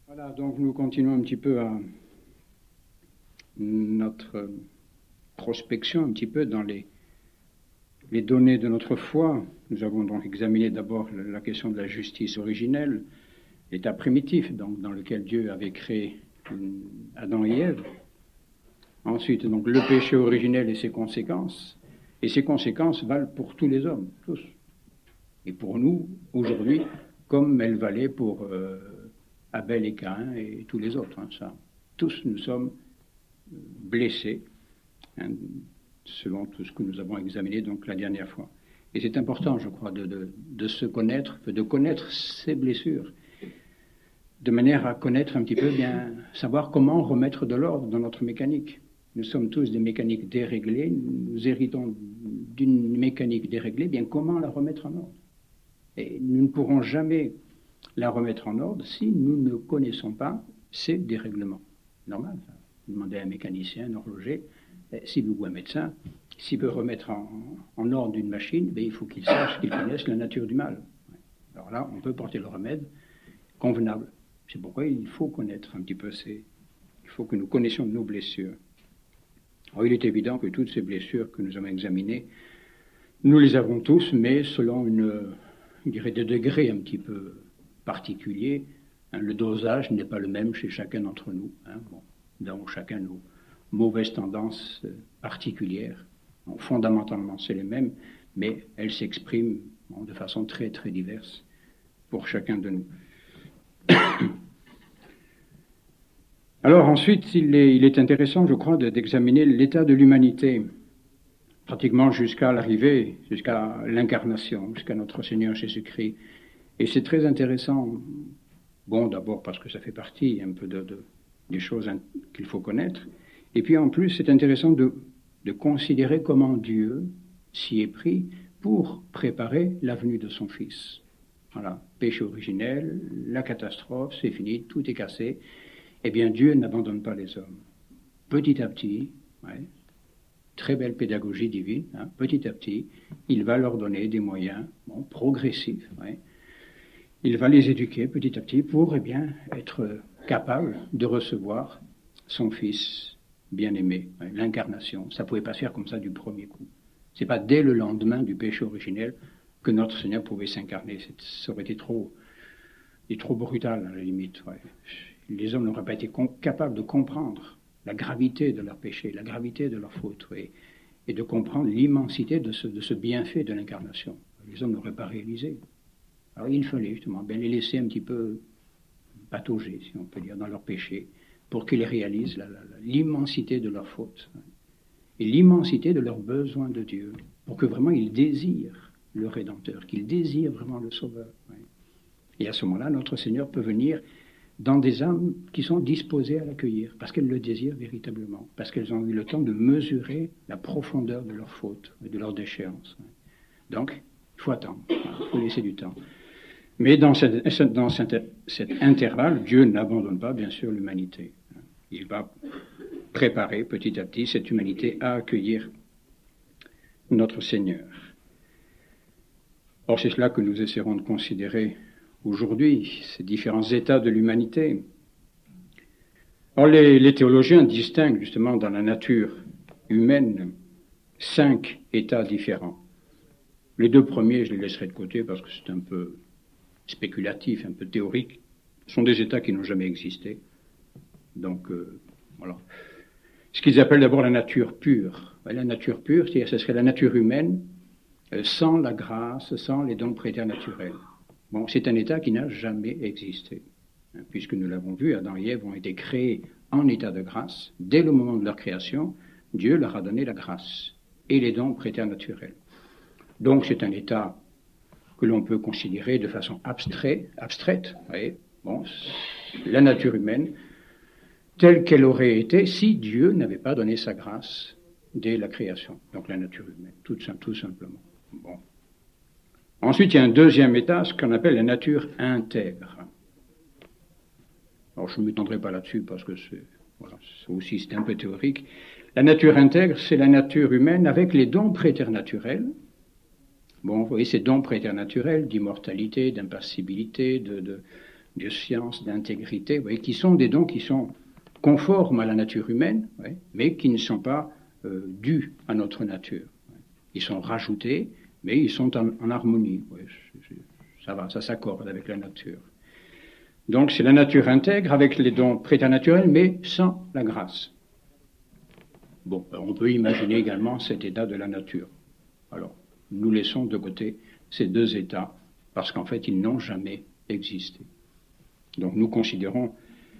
Voilà, donc nous continuons un petit peu à notre prospection, un petit peu dans les données de notre foi. Nous avons donc examiné d'abord la question de la justice originelle, l'état primitif, donc dans lequel Dieu avait créé Adam et Ève. Ensuite, donc le péché originel et ses conséquences. Et ces conséquences valent pour tous les hommes, tous. Et pour nous, aujourd'hui, comme elles valaient pour Abel et Caïn et tous les autres. Ça. Tous nous sommes blessés, selon tout ce que nous avons examiné donc la dernière fois. Et c'est important, je crois, de se connaître, de connaître ces blessures, de manière à connaître un petit peu bien, savoir comment remettre de l'ordre dans notre mécanique. Nous sommes tous des mécaniques déréglées, nous héritons d'une mécanique déréglée, bien comment la remettre en ordre? Et nous ne pourrons jamais la remettre en ordre si nous ne connaissons pas ces dérèglements. Normal, ça. Vous demandez à un mécanicien, un horloger, s'il veut ou un médecin, s'il veut remettre en ordre une machine, il faut qu'il sache, qu'il connaisse la nature du mal. Alors là, on peut porter le remède convenable. C'est pourquoi il faut connaître un petit peu il faut que nous connaissions nos blessures. Alors, il est évident que toutes ces blessures que nous avons examinées, nous les avons tous, mais selon je dirais, des degrés un petit peu particuliers. Le dosage n'est pas le même chez chacun d'entre nous. Nous avons chacun nos mauvaises tendances particulières. Fondamentalement, c'est les mêmes, mais elles s'expriment de façon très, très diverse pour chacun de nous. Alors ensuite, il est intéressant, je crois, d'examiner l'état de l'humanité, pratiquement jusqu'à l'arrivée, jusqu'à l'incarnation, jusqu'à notre Seigneur Jésus-Christ. Et c'est très intéressant, bon, d'abord parce que ça fait partie un peu des choses qu'il faut connaître, et puis en plus, c'est intéressant de considérer comment Dieu s'y est pris pour préparer la venue de son Fils. Voilà, péché originel, la catastrophe, c'est fini, tout est cassé. Eh bien, Dieu n'abandonne pas les hommes. Petit à petit, très belle pédagogie divine, petit à petit, il va leur donner des moyens progressifs. Il va les éduquer petit à petit pour être capable de recevoir son Fils bien-aimé, l'incarnation. Ça ne pouvait pas se faire comme ça du premier coup. Ce n'est pas dès le lendemain du péché originel que notre Seigneur pouvait s'incarner. Ça aurait été trop brutal à la limite. Les hommes n'auraient pas été capables de comprendre la gravité de leur péché, la gravité de leur faute, et de comprendre l'immensité de ce bienfait de l'incarnation. Les hommes n'auraient pas réalisé. Alors il fallait justement les laisser un petit peu patauger, si on peut dire, dans leur péché, pour qu'ils réalisent l'immensité de leur faute et l'immensité de leur besoin de Dieu, pour que vraiment ils désirent le Rédempteur, qu'ils désirent vraiment le Sauveur. Et à ce moment-là, notre Seigneur peut venir dans des âmes qui sont disposées à l'accueillir, parce qu'elles le désirent véritablement, parce qu'elles ont eu le temps de mesurer la profondeur de leur faute et de leur déchéance. Donc, il faut attendre, il faut laisser du temps. Mais dans cet intervalle, Dieu n'abandonne pas, bien sûr, l'humanité. Il va préparer petit à petit cette humanité à accueillir notre Seigneur. Or, c'est cela que nous essaierons de considérer aujourd'hui, ces différents états de l'humanité. Or, les théologiens distinguent justement dans la nature humaine 5 états différents. Les 2 premiers, je les laisserai de côté parce que c'est un peu spéculatif, un peu théorique. Ce sont des états qui n'ont jamais existé. Donc, voilà. Ce qu'ils appellent d'abord la nature pure. La nature pure, ce serait la nature humaine sans la grâce, sans les dons préternaturels. Bon, c'est un état qui n'a jamais existé, puisque nous l'avons vu, Adam et Ève ont été créés en état de grâce. Dès le moment de leur création, Dieu leur a donné la grâce et les dons préternaturels. Donc c'est un état que l'on peut considérer de façon abstraite, la nature humaine, telle qu'elle aurait été si Dieu n'avait pas donné sa grâce dès la création. Donc la nature humaine, tout simplement. Bon. Ensuite, il y a un deuxième état, ce qu'on appelle la nature intègre. Alors, je ne m'étendrai pas là-dessus parce que c'est un peu théorique. La nature intègre, c'est la nature humaine avec les dons préternaturels. Bon, vous voyez, ces dons préternaturels d'immortalité, d'impassibilité, de science, d'intégrité, vous voyez, qui sont des dons qui sont conformes à la nature humaine, ouais, mais qui ne sont pas dus à notre nature. Ils sont rajoutés, mais ils sont en harmonie. Ouais, ça va, ça s'accorde avec la nature. Donc c'est la nature intègre avec les dons préternaturels, mais sans la grâce. Bon, on peut imaginer également cet état de la nature. Alors, nous laissons de côté ces deux états, parce qu'en fait, ils n'ont jamais existé. Donc nous considérons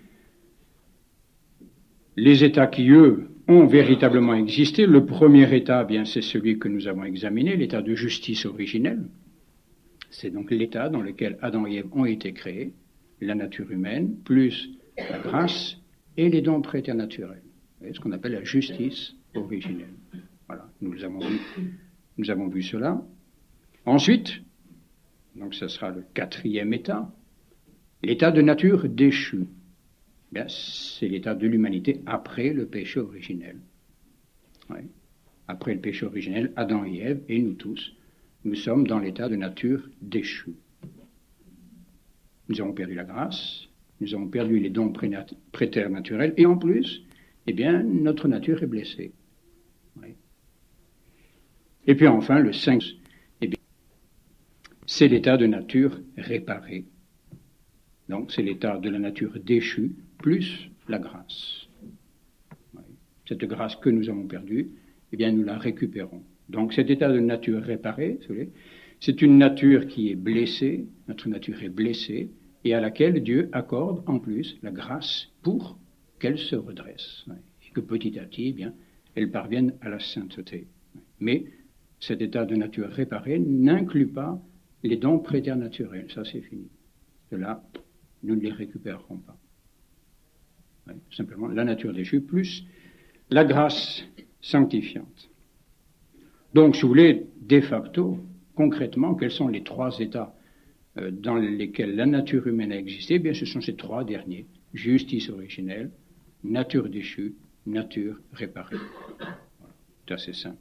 les états qui, eux, ont véritablement existé. Le premier état, bien, c'est celui que nous avons examiné, l'état de justice originelle. C'est donc l'état dans lequel Adam et Ève ont été créés, la nature humaine, plus la grâce et les dons préternaturels. C'est ce qu'on appelle la justice originelle. Voilà, nous avons vu cela. Ensuite, donc ce sera le quatrième état, l'état de nature déchue. Bien, c'est l'état de l'humanité après le péché originel. Ouais. Après le péché originel, Adam et Ève, et nous tous, nous sommes dans l'état de nature déchue. Nous avons perdu la grâce, nous avons perdu les dons préternaturels, et en plus, eh bien, notre nature est blessée. Ouais. Et puis enfin, le cinquième, eh bien, c'est l'état de nature réparée. Donc, c'est l'état de la nature déchue, plus la grâce. Ouais. Cette grâce que nous avons perdue, eh bien, nous la récupérons. Donc, cet état de nature réparée, c'est une nature qui est blessée, notre nature est blessée, et à laquelle Dieu accorde en plus la grâce pour qu'elle se redresse. Ouais. Et que petit à petit, eh bien, elle parvienne à la sainteté. Mais cet état de nature réparée n'inclut pas les dons préternaturels. Ça, c'est fini. Cela, nous ne les récupérerons pas. Ouais, simplement la nature déchue plus la grâce sanctifiante. Donc, si vous voulez, de facto, concrètement, quels sont les trois états dans lesquels la nature humaine a existé? Eh bien, ce sont ces trois derniers. Justice originelle, nature déchue, nature réparée. Voilà. C'est assez simple.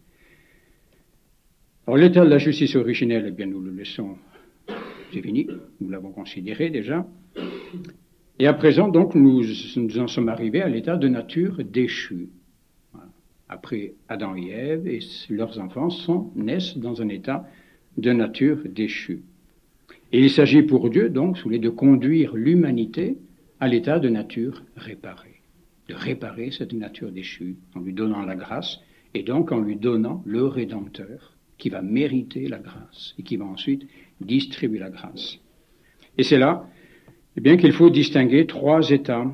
Alors, l'état de la justice originelle, eh bien, nous le laissons, c'est fini, nous l'avons considéré déjà. Et à présent, donc, nous en sommes arrivés à l'état de nature déchue. Voilà. Après Adam et Ève et leurs enfants naissent dans un état de nature déchue. Et il s'agit pour Dieu, donc, de conduire l'humanité à l'état de nature réparée, de réparer cette nature déchue en lui donnant la grâce et donc en lui donnant le Rédempteur qui va mériter la grâce et qui va ensuite distribuer la grâce. Et c'est là, eh bien, qu'il faut distinguer trois états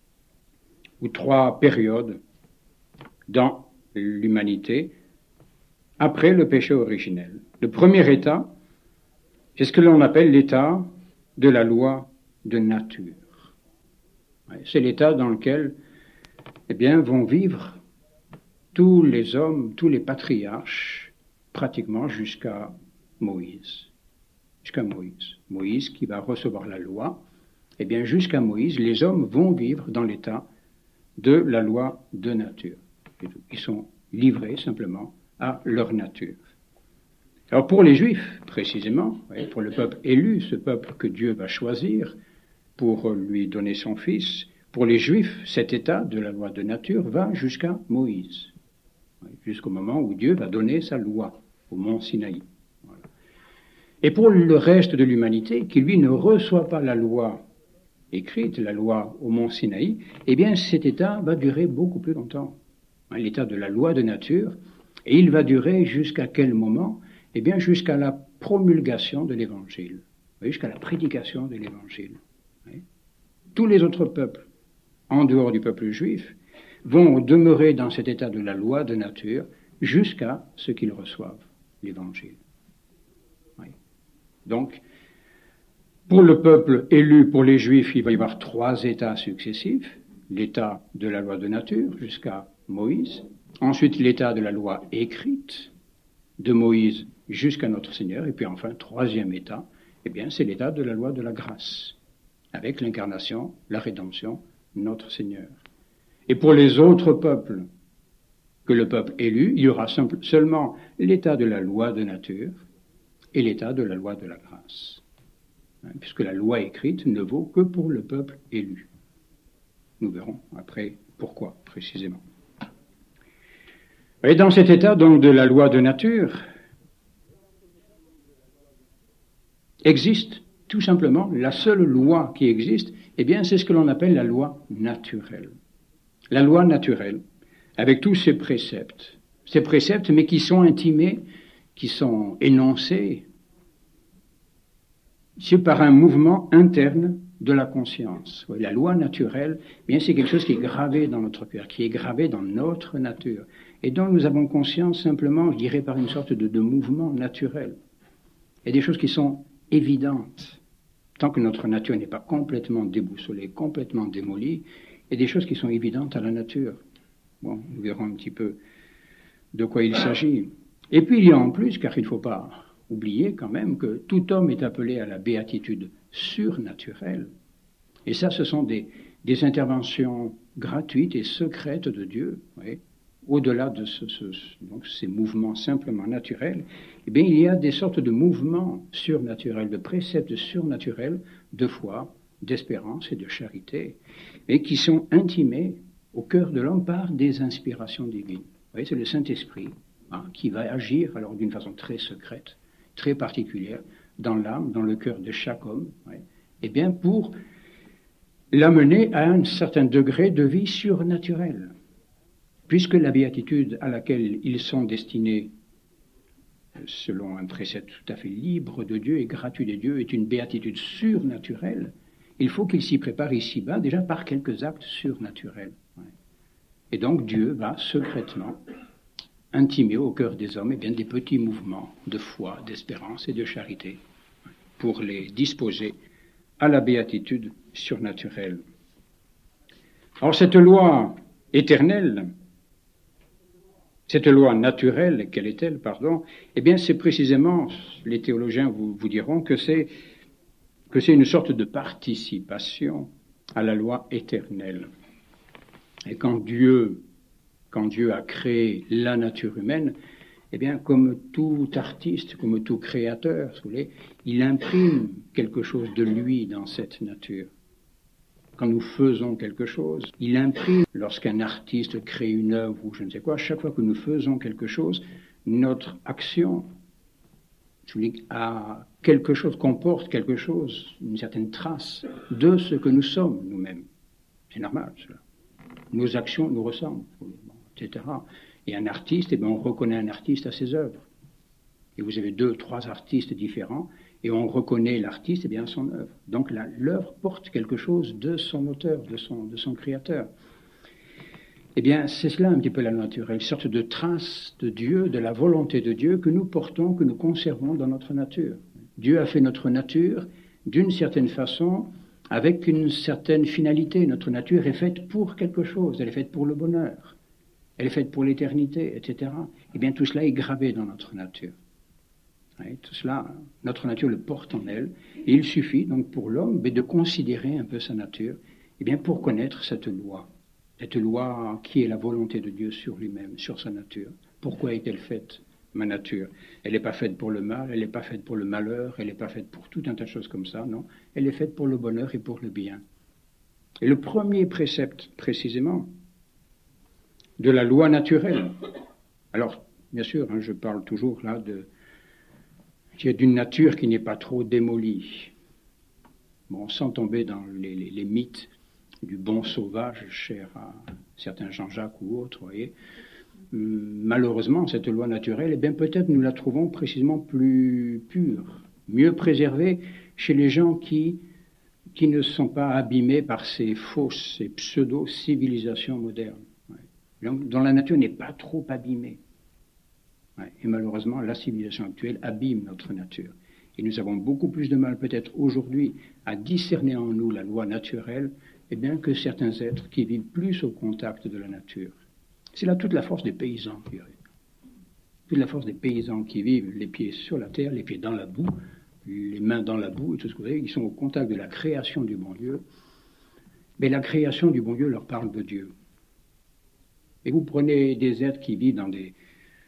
ou trois périodes dans l'humanité après le péché originel. Le premier état, c'est ce que l'on appelle l'état de la loi de nature. C'est l'état dans lequel, eh bien, vont vivre tous les hommes, tous les patriarches, pratiquement jusqu'à Moïse. Jusqu'à Moïse. Moïse qui va recevoir la loi. Eh bien, jusqu'à Moïse, les hommes vont vivre dans l'état de la loi de nature. Ils sont livrés simplement à leur nature. Alors pour les Juifs, précisément, pour le peuple élu, ce peuple que Dieu va choisir pour lui donner son Fils, pour les Juifs, cet état de la loi de nature va jusqu'à Moïse, jusqu'au moment où Dieu va donner sa loi au mont Sinaï. Voilà. Et pour le reste de l'humanité, qui lui ne reçoit pas la loi écrite, la loi au mont Sinaï, eh bien cet état va durer beaucoup plus longtemps. L'état de la loi de nature, et il va durer jusqu'à quel moment? Eh bien jusqu'à la promulgation de l'Évangile, jusqu'à la prédication de l'Évangile. Tous les autres peuples, en dehors du peuple juif, vont demeurer dans cet état de la loi de nature jusqu'à ce qu'ils reçoivent l'Évangile. Donc, pour le peuple élu, pour les Juifs, il va y avoir trois états successifs. L'état de la loi de nature jusqu'à Moïse. Ensuite, l'état de la loi écrite de Moïse jusqu'à notre Seigneur. Et puis enfin, troisième état, eh bien, c'est l'état de la loi de la grâce, avec l'incarnation, la rédemption, notre Seigneur. Et pour les autres peuples que le peuple élu, il y aura seulement l'état de la loi de nature et l'état de la loi de la grâce. puisque la loi écrite ne vaut que pour le peuple élu. Nous verrons après pourquoi précisément. Et dans cet état donc de la loi de nature existe tout simplement la seule loi qui existe, eh bien c'est ce que l'on appelle la loi naturelle. La loi naturelle, avec tous ces préceptes mais qui sont intimés, qui sont énoncés par un mouvement interne de la conscience. La loi naturelle, eh bien c'est quelque chose qui est gravé dans notre cœur, qui est gravé dans notre nature, et dont nous avons conscience simplement, je dirais, par une sorte de mouvement naturel. Il y a des choses qui sont évidentes. Tant que notre nature n'est pas complètement déboussolée, complètement démolie, il y a des choses qui sont évidentes à la nature. Bon, nous verrons un petit peu de quoi il s'agit. Et puis il y a en plus, car il ne faut pas oublier quand même que tout homme est appelé à la béatitude surnaturelle. Et ça, ce sont des interventions gratuites et secrètes de Dieu. Oui. Au-delà de donc ces mouvements simplement naturels, eh bien, il y a des sortes de mouvements surnaturels, de préceptes surnaturels de foi, d'espérance et de charité, et qui sont intimés au cœur de l'homme par des inspirations divines. Vous voyez, c'est le Saint-Esprit qui va agir alors d'une façon très secrète, très particulière, dans l'âme, dans le cœur de chaque homme, eh bien, pour l'amener à un certain degré de vie surnaturelle. Puisque la béatitude à laquelle ils sont destinés, selon un précepte tout à fait libre de Dieu et gratuit de Dieu, est une béatitude surnaturelle, il faut qu'ils s'y préparent ici-bas déjà par quelques actes surnaturels. Et donc Dieu va secrètement intimer au cœur des hommes des petits mouvements de foi, d'espérance et de charité pour les disposer à la béatitude surnaturelle. Alors cette loi éternelle, cette loi naturelle, quelle est-elle, pardon? Eh bien, c'est précisément, les théologiens vous diront que c'est une sorte de participation à la loi éternelle. Et quand Dieu a créé la nature humaine, eh bien, comme tout artiste, comme tout créateur, si vous voulez, il imprime quelque chose de lui dans cette nature. Quand nous faisons quelque chose, il imprime, lorsqu'un artiste crée une œuvre ou je ne sais quoi, chaque fois que nous faisons quelque chose, notre action a quelque chose, comporte quelque chose, une certaine trace de ce que nous sommes nous-mêmes. C'est normal, cela. Nos actions nous ressemblent, etc. Et un artiste, on reconnaît un artiste à ses œuvres. Et vous avez 2, 3 artistes différents, et on reconnaît l'artiste à son œuvre. Donc l'œuvre porte quelque chose de son auteur, de son créateur. Eh bien, c'est cela un petit peu la nature, une sorte de trace de Dieu, de la volonté de Dieu que nous portons, que nous conservons dans notre nature. Dieu a fait notre nature d'une certaine façon, avec une certaine finalité. Notre nature est faite pour quelque chose, elle est faite pour le bonheur, elle est faite pour l'éternité, etc. Eh bien, tout cela est gravé dans notre nature. Tout cela, notre nature le porte en elle, et il suffit donc pour l'homme de considérer un peu sa nature, pour connaître cette loi qui est la volonté de Dieu sur lui-même, sur sa nature. Pourquoi est-elle faite, ma nature? Elle n'est pas faite pour le mal, elle n'est pas faite pour le malheur, elle n'est pas faite pour tout un tas de choses comme ça, non. Elle est faite pour le bonheur et pour le bien. Et le premier précepte, précisément, de la loi naturelle, alors, bien sûr, je parle toujours là d'une nature qui n'est pas trop démolie. Bon, sans tomber dans les mythes du bon sauvage, cher à certains Jean-Jacques ou autres, voyez. Malheureusement, cette loi naturelle, peut-être nous la trouvons précisément plus pure, mieux préservée chez les gens qui ne sont pas abîmés par ces fausses, ces pseudo-civilisations modernes, dont la nature n'est pas trop abîmée. Et malheureusement, la civilisation actuelle abîme notre nature. Et nous avons beaucoup plus de mal peut-être aujourd'hui à discerner en nous la loi naturelle que certains êtres qui vivent plus au contact de la nature. C'est là toute la force des paysans. Toute la force des paysans qui vivent les pieds sur la terre, les pieds dans la boue, les mains dans la boue et tout ce que vous voyez, qui sont au contact de la création du bon Dieu. Mais la création du bon Dieu leur parle de Dieu. Et vous prenez des êtres qui vivent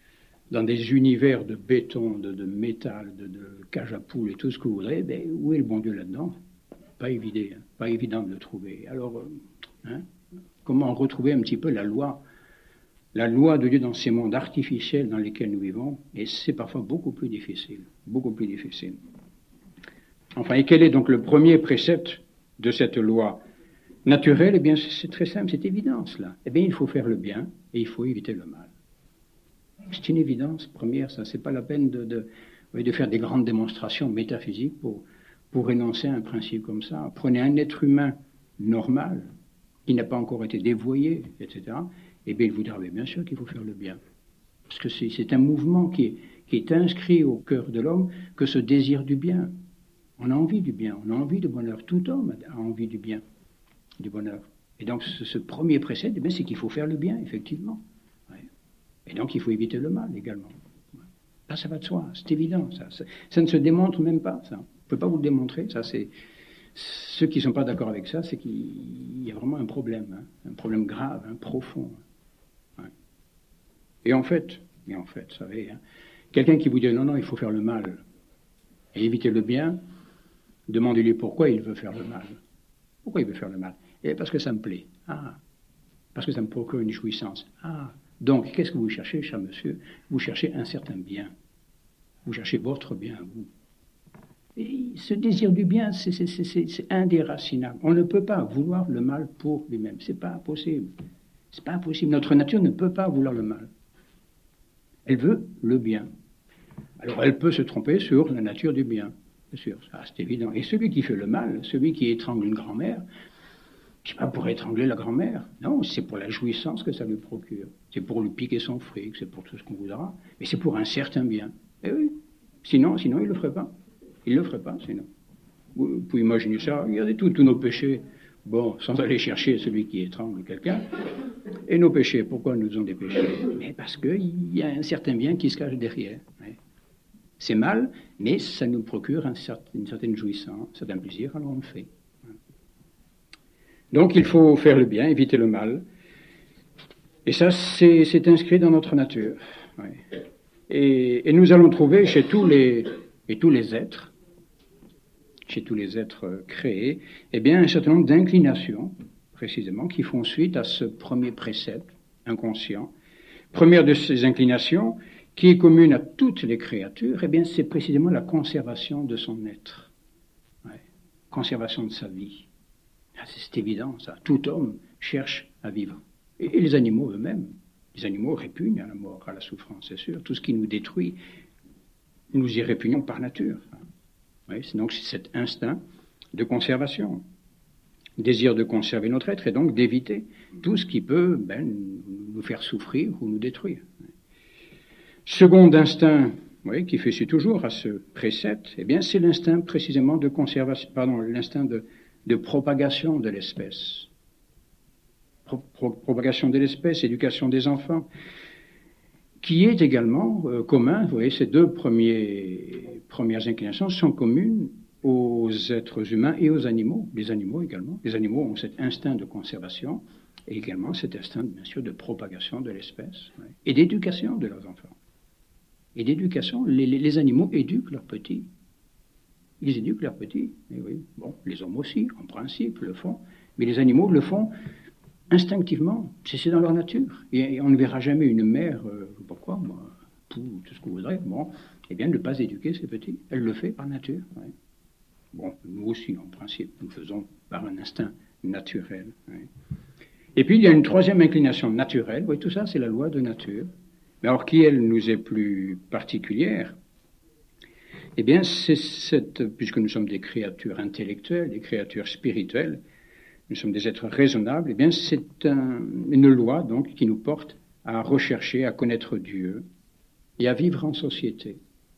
dans des univers de béton, de métal, de cage à poules et tout ce que vous voudrez, ben, où est le bon Dieu là-dedans? Pas évident, hein, pas évident de le trouver. Alors, hein, comment retrouver un petit peu la loi de Dieu dans ces mondes artificiels dans lesquels nous vivons? Et c'est parfois beaucoup plus difficile, beaucoup plus difficile. Enfin, et quel est donc le premier précepte de cette loi naturelle? Eh bien, c'est très simple, c'est évident cela. Eh bien, il faut faire le bien et il faut éviter le mal. C'est une évidence première, ça. C'est pas la peine de faire des grandes démonstrations métaphysiques pour énoncer un principe comme ça. Prenez un être humain normal, qui n'a pas encore été dévoyé, etc. Eh bien, il vous dira, bien sûr qu'il faut faire le bien. Parce que c'est un mouvement qui est inscrit au cœur de l'homme, que ce désir du bien. On a envie du bien, on a envie du bonheur. Tout homme a envie du bien, du bonheur. Et donc, ce premier précepte, eh c'est qu'il faut faire le bien, effectivement. Ouais. Et donc, il faut éviter le mal également. Là, ça va de soi, c'est évident. Ça ne se démontre même pas, ça. On ne peut pas vous le démontrer. Ça, c'est ceux qui ne sont pas d'accord avec ça, c'est qu'il y a vraiment un problème grave, profond. Ouais. Et en fait, vous savez, quelqu'un qui vous dit non, il faut faire le mal et éviter le bien, demandez-lui pourquoi il veut faire le mal. Pourquoi il veut faire le mal? Et parce que ça me plaît. Ah, parce que ça me procure une jouissance. Ah, donc qu'est-ce que vous cherchez, cher monsieur? Vous cherchez un certain bien. Vous cherchez votre bien, vous. Et ce désir du bien, c'est indéracinable. On ne peut pas vouloir le mal pour lui-même. C'est pas possible. C'est pas possible. Notre nature ne peut pas vouloir le mal. Elle veut le bien. Alors elle peut se tromper sur la nature du bien. Bien sûr, ça c'est évident. Et celui qui fait le mal, celui qui étrangle une grand-mère, c'est pas pour étrangler la grand-mère. Non, c'est pour la jouissance que ça lui procure. C'est pour lui piquer son fric, c'est pour tout ce qu'on voudra. Mais c'est pour un certain bien. Eh oui. Sinon, il ne le ferait pas. Il ne le ferait pas, sinon. Vous pouvez imaginer ça. Regardez tous nos péchés. Bon, sans aller chercher celui qui étrangle quelqu'un. Et nos péchés, pourquoi nous ont des péchés? Mais parce qu'il y a un certain bien qui se cache derrière. Ouais. C'est mal, mais ça nous procure une certaine jouissance, un certain plaisir, alors on le fait. Donc il faut faire le bien, éviter le mal. Et ça, c'est inscrit dans notre nature. Ouais. Et nous allons trouver chez tous les êtres créés, eh bien, un certain nombre d'inclinations, précisément, qui font suite à ce premier précepte inconscient. Première de ces inclinations, qui est commune à toutes les créatures, eh bien, c'est précisément la conservation de son être. Ouais. Conservation de sa vie. C'est évident, ça. Tout homme cherche à vivre. Et les animaux eux-mêmes. Les animaux répugnent à la mort, à la souffrance, c'est sûr. Tout ce qui nous détruit, nous y répugnons par nature. Oui, donc c'est cet instinct de conservation, désir de conserver notre être et donc d'éviter tout ce qui peut nous faire souffrir ou nous détruire. Second instinct, qui fait suite toujours à ce précepte, eh bien c'est l'instinct précisément de conservation, l'instinct de propagation de l'espèce. Propagation de l'espèce, éducation des enfants, qui est également commun. Vous voyez, ces deux premières inclinations sont communes aux êtres humains et aux animaux. Les animaux également. Les animaux ont cet instinct de conservation et également cet instinct, bien sûr, de propagation de l'espèce et d'éducation de leurs enfants. Et d'éducation, les animaux éduquent leurs petits. Ils éduquent leurs petits. Et oui, bon, les hommes aussi, en principe, le font. Mais les animaux le font instinctivement, c'est dans leur nature. Et on ne verra jamais une mère, pourquoi, tout ce que vous voudrez, eh bien, ne pas éduquer ses petits. Elle le fait par nature. Ouais. Bon, nous aussi, en principe, nous faisons par un instinct naturel. Ouais. Et puis, il y a une troisième inclination naturelle. Oui, tout ça, c'est la loi de nature. Mais alors, qui, elle, nous est plus particulière? Eh bien, puisque nous sommes des créatures intellectuelles, des créatures spirituelles, nous sommes des êtres raisonnables, eh bien c'est une loi donc qui nous porte à rechercher, à connaître Dieu et à vivre en société.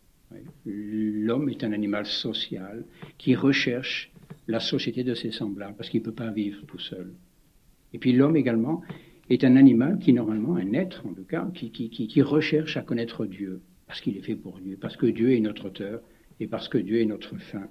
L'homme est un animal social qui recherche la société de ses semblables parce qu'il ne peut pas vivre tout seul. Et puis l'homme également est un animal qui normalement, un être en tout cas, qui recherche à connaître Dieu parce qu'il est fait pour Dieu, parce que Dieu est notre auteur et parce que Dieu est notre fin.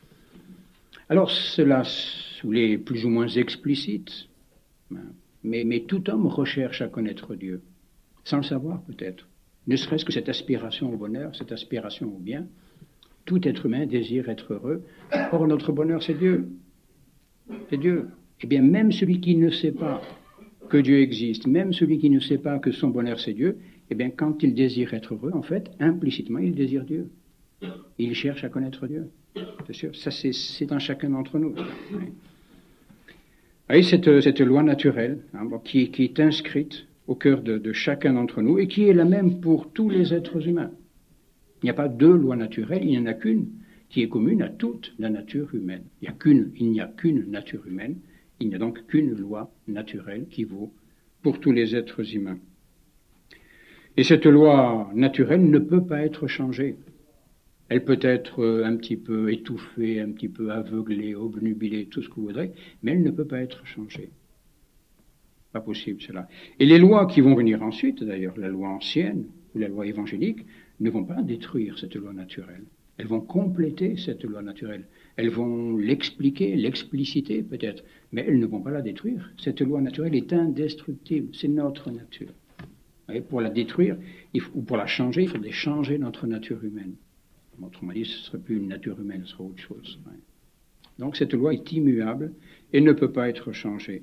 Alors cela est plus ou moins explicite, mais tout homme recherche à connaître Dieu, sans le savoir peut-être. ne serait-ce que cette aspiration au bonheur, cette aspiration au bien. Tout être humain désire être heureux. Or, notre bonheur, c'est Dieu. C'est Dieu. Eh bien, même celui qui ne sait pas que Dieu existe, même celui qui ne sait pas que son bonheur, c'est Dieu, eh bien, quand il désire être heureux, en fait, implicitement, il désire Dieu. Il cherche à connaître Dieu. C'est sûr. Ça, c'est dans chacun d'entre nous. Oui. Voyez, cette loi naturelle, qui est inscrite au cœur de chacun d'entre nous et qui est la même pour tous les êtres humains. Il n'y a pas deux lois naturelles, il n'y en a qu'une qui est commune à toute la nature humaine. Il n'y a qu'une nature humaine, il n'y a donc qu'une loi naturelle qui vaut pour tous les êtres humains. Et cette loi naturelle ne peut pas être changée. Elle peut être un petit peu étouffée, un petit peu aveuglée, obnubilée, tout ce que vous voudrez, mais elle ne peut pas être changée. Pas possible cela. Et les lois qui vont venir ensuite, d'ailleurs, la loi ancienne ou la loi évangélique, ne vont pas détruire cette loi naturelle. Elles vont compléter cette loi naturelle. Elles vont l'expliquer, l'expliciter peut-être, mais elles ne vont pas la détruire. Cette loi naturelle est indestructible, c'est notre nature. Et pour la détruire, ou pour la changer, il faudrait changer notre nature humaine. Autrement dit, ce ne serait plus une nature humaine, ce serait autre chose. Donc cette loi est immuable et ne peut pas être changée.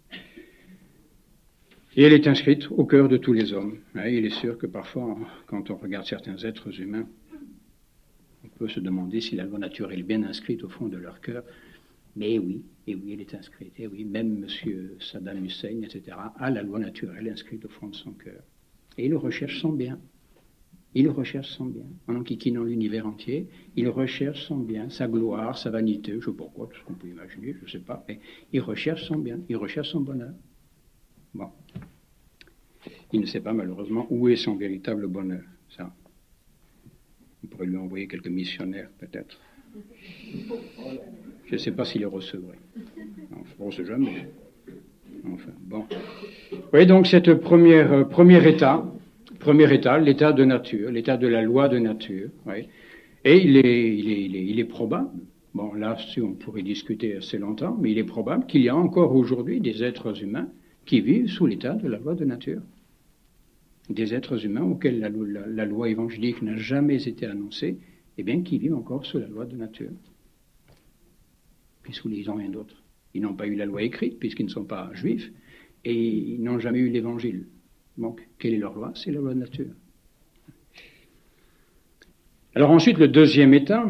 Et elle est inscrite au cœur de tous les hommes. Il est sûr que parfois, quand on regarde certains êtres humains, on peut se demander si la loi naturelle est bien inscrite au fond de leur cœur. Mais oui, et oui, elle est inscrite. Et oui, même M. Saddam Hussein, etc., a la loi naturelle inscrite au fond de son cœur. Et il recherche son bien. Il recherche son bien. En enquiquinant l'univers entier, il recherche son bien, sa gloire, sa vanité, je ne sais pas pourquoi, tout ce qu'on peut imaginer, je ne sais pas, mais il recherche son bien, il recherche son bonheur. Bon. Il ne sait pas malheureusement où est son véritable bonheur. Ça. On pourrait lui envoyer quelques missionnaires peut-être. Je ne sais pas s'il les recevrait. Enfin, on ne sait jamais. Enfin, bon. Oui, donc cette premier état, l'état de nature, l'état de la loi de nature. Oui. Et il est probable, bon là on pourrait discuter assez longtemps, mais il est probable qu'il y a encore aujourd'hui des êtres humains qui vivent sous l'état de la loi de nature. Des êtres humains auxquels la loi évangélique n'a jamais été annoncée, eh bien qui vivent encore sous la loi de nature. Puisqu'ils n'ont rien d'autre. Ils n'ont pas eu la loi écrite, puisqu'ils ne sont pas juifs, et ils n'ont jamais eu l'évangile. Donc, quelle est leur loi? C'est la loi de nature. Alors ensuite, le deuxième état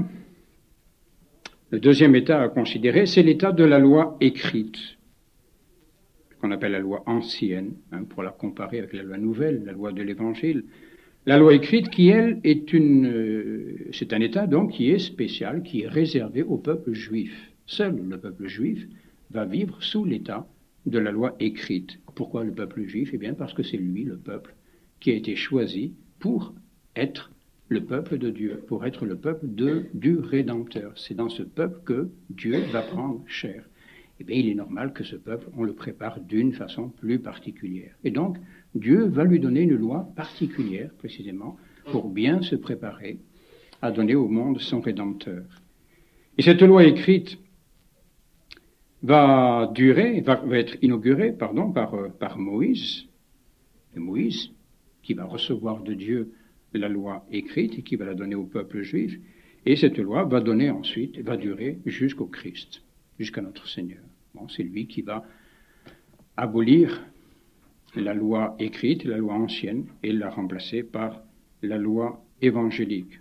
à considérer, c'est l'état de la loi écrite, qu'on appelle la loi ancienne, pour la comparer avec la loi nouvelle, la loi de l'évangile. La loi écrite qui, elle, c'est un état donc qui est spécial, qui est réservé au peuple juif. Seul le peuple juif va vivre sous l'état de la loi écrite. Pourquoi le peuple juif? Eh bien parce que c'est lui, le peuple, qui a été choisi pour être le peuple de Dieu, pour être le peuple du Rédempteur. C'est dans ce peuple que Dieu va prendre chair. Eh bien, il est normal que ce peuple, on le prépare d'une façon plus particulière. Et donc, Dieu va lui donner une loi particulière, précisément, pour bien se préparer à donner au monde son Rédempteur. Et cette loi écrite va être inaugurée par Moïse. Et Moïse, qui va recevoir de Dieu la loi écrite et qui va la donner au peuple juif. Et cette loi va durer jusqu'au Christ, jusqu'à notre Seigneur. Bon, c'est lui qui va abolir la loi écrite, la loi ancienne, et la remplacer par la loi évangélique.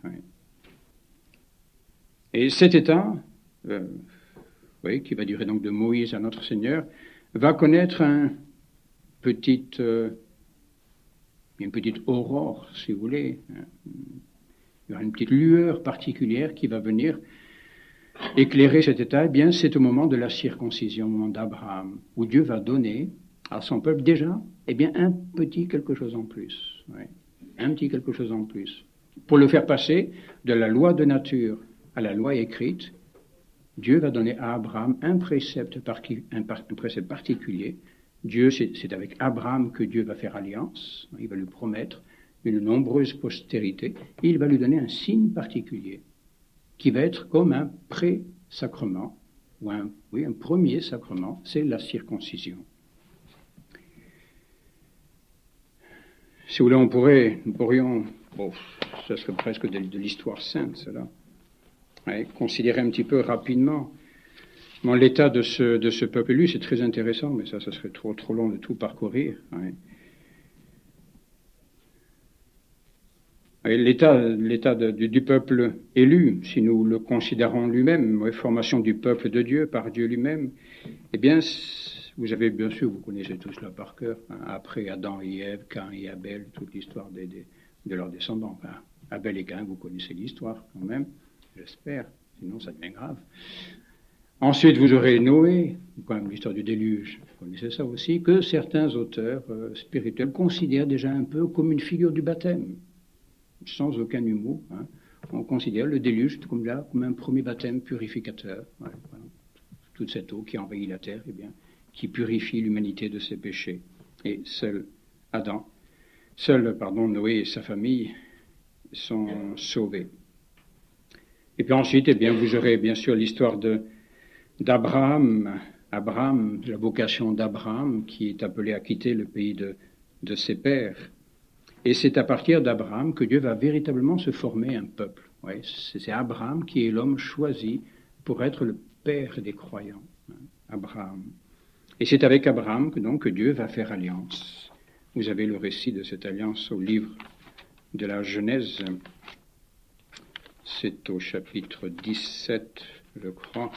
Et cet état, qui va durer donc de Moïse à notre Seigneur, va connaître une petite aurore, si vous voulez. Il y aura une petite lueur particulière qui va venir éclairer cet état. Eh bien, c'est au moment de la circoncision, au moment d'Abraham, où Dieu va donner à son peuple déjà, eh bien, un petit quelque chose en plus. Oui. Un petit quelque chose en plus. Pour le faire passer de la loi de nature à la loi écrite, Dieu va donner à Abraham un précepte particulier. C'est avec Abraham que Dieu va faire alliance. Il va lui promettre une nombreuse postérité. Et il va lui donner un signe particulier qui va être comme un pré-sacrement, ou un premier sacrement, c'est la circoncision. si vous voulez, nous pourrions, bon, ce serait presque de l'histoire sainte, cela, ouais, considérer un petit peu rapidement. Bon, l'état de ce peuple élu, c'est très intéressant, mais ça serait trop long de tout parcourir. Ouais. L'état du peuple élu, si nous le considérons lui-même, formation du peuple de Dieu par Dieu lui-même, eh bien, vous avez bien sûr, vous connaissez tout cela par cœur, hein, après Adam et Ève, Caïn et Abel, toute l'histoire de leurs descendants. Hein. Abel et Caïn, vous connaissez l'histoire quand même, j'espère, sinon ça devient grave. Ensuite, vous aurez Noé, quand même l'histoire du déluge, vous connaissez ça aussi, que certains auteurs spirituels considèrent déjà un peu comme une figure du baptême. Sans aucun humour, hein. On considère le déluge comme un premier baptême purificateur. Ouais, voilà. Toute cette eau qui envahit la terre, eh bien, qui purifie l'humanité de ses péchés. Et seul Noé et sa famille sont sauvés. Et puis ensuite, eh bien, vous aurez bien sûr l'histoire d'Abraham, la vocation d'Abraham, qui est appelé à quitter le pays de ses pères. Et c'est à partir d'Abraham que Dieu va véritablement se former un peuple. Ouais, c'est Abraham qui est l'homme choisi pour être le père des croyants. Abraham. Et c'est avec Abraham que Dieu va faire alliance. Vous avez le récit de cette alliance au livre de la Genèse. C'est au chapitre 17, je crois.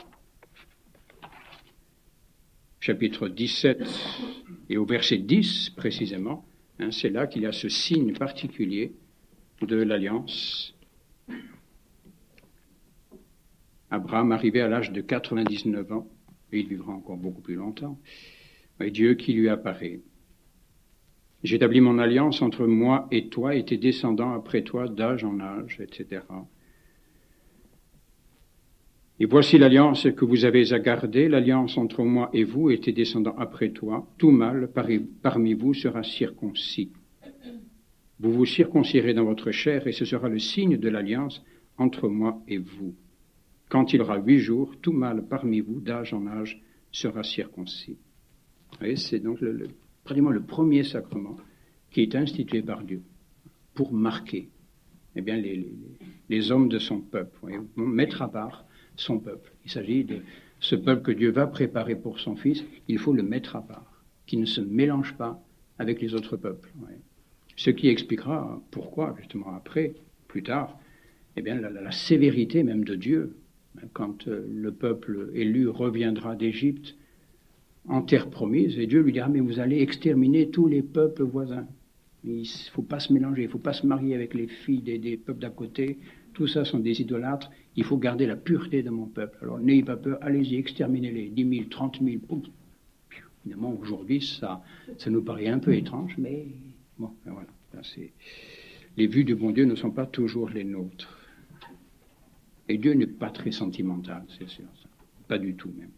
Chapitre 17 et au verset 10 précisément. Hein, c'est là qu'il y a ce signe particulier de l'alliance. Abraham arrivé à l'âge de 99 ans, et il vivra encore beaucoup plus longtemps, et Dieu qui lui apparaît. J'établis mon alliance entre moi et toi et tes descendants après toi d'âge en âge, etc. Et voici l'alliance que vous avez à garder, l'alliance entre moi et vous et tes descendants après toi. Tout mâle parmi vous sera circoncis. Vous vous circoncirez dans votre chair et ce sera le signe de l'alliance entre moi et vous. Quand il aura 8 jours, tout mâle parmi vous, d'âge en âge, sera circoncis. Vous voyez, c'est donc pratiquement le premier sacrement qui est institué par Dieu pour marquer eh bien, les hommes de son peuple, voyez, mettre à part son peuple. Il s'agit de ce peuple que Dieu va préparer pour son Fils, il faut le mettre à part, qu'il ne se mélange pas avec les autres peuples. Ouais. Ce qui expliquera pourquoi, justement après, plus tard, eh bien, la sévérité même de Dieu, quand le peuple élu reviendra d'Égypte en terre promise, et Dieu lui dira, mais vous allez exterminer tous les peuples voisins. Il ne faut pas se mélanger, il ne faut pas se marier avec les filles des peuples d'à côté. Tout ça sont des idolâtres. Il faut garder la pureté de mon peuple. Alors n'ayez pas peur, allez-y, exterminez-les. 10 000, 30 000. Évidemment, aujourd'hui, ça nous paraît un peu étrange, mais bon, ben voilà. Les vues du bon Dieu ne sont pas toujours les nôtres. Et Dieu n'est pas très sentimental, c'est sûr. Ça. Pas du tout, même.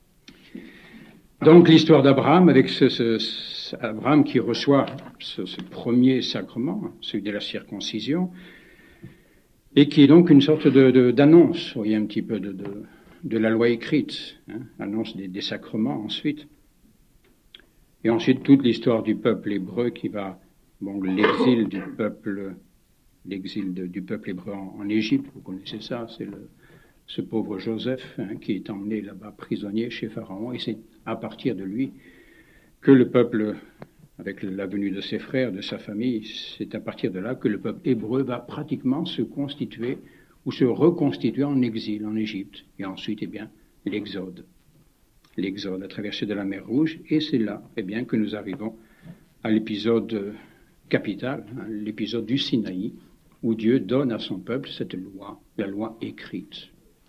Donc l'histoire d'Abraham, avec Abraham qui reçoit ce premier sacrement, celui de la circoncision, et qui est donc une sorte d'annonce, vous voyez, un petit peu de la loi écrite, hein, annonce des sacrements ensuite. Et ensuite toute l'histoire du peuple hébreu qui va, bon, l'exil du peuple hébreu en Égypte, vous connaissez ça, c'est ce pauvre Joseph, hein, qui est emmené là-bas prisonnier chez Pharaon, et c'est à partir de lui que le peuple, avec la venue de ses frères, de sa famille, c'est à partir de là que le peuple hébreu va pratiquement se constituer ou se reconstituer en exil en Égypte. Et ensuite, eh bien, l'exode, la traversée de la mer Rouge, et c'est là, eh bien, que nous arrivons à l'épisode capital, hein, l'épisode du Sinaï, où Dieu donne à son peuple cette loi, la loi écrite.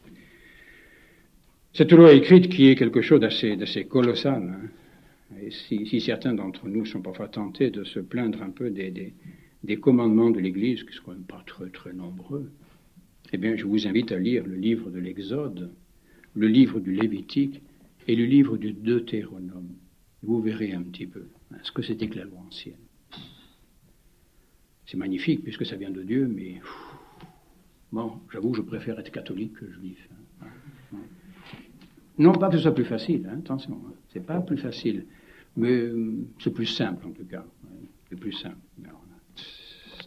Cette loi écrite qui est quelque chose d'assez colossal. Hein. Et si certains d'entre nous sont parfois tentés de se plaindre un peu des commandements de l'Église, qui ne sont quand même pas très, très nombreux, eh bien, je vous invite à lire le livre de l'Exode, le livre du Lévitique et le livre du Deutéronome. Vous verrez un petit peu ce que c'était que la loi ancienne. C'est magnifique puisque ça vient de Dieu, mais bon, j'avoue que je préfère être catholique que juif. Hein. Non pas que ce soit plus facile, hein, attention, hein, c'est pas plus facile, mais c'est plus simple en tout cas, c'est plus simple. Alors,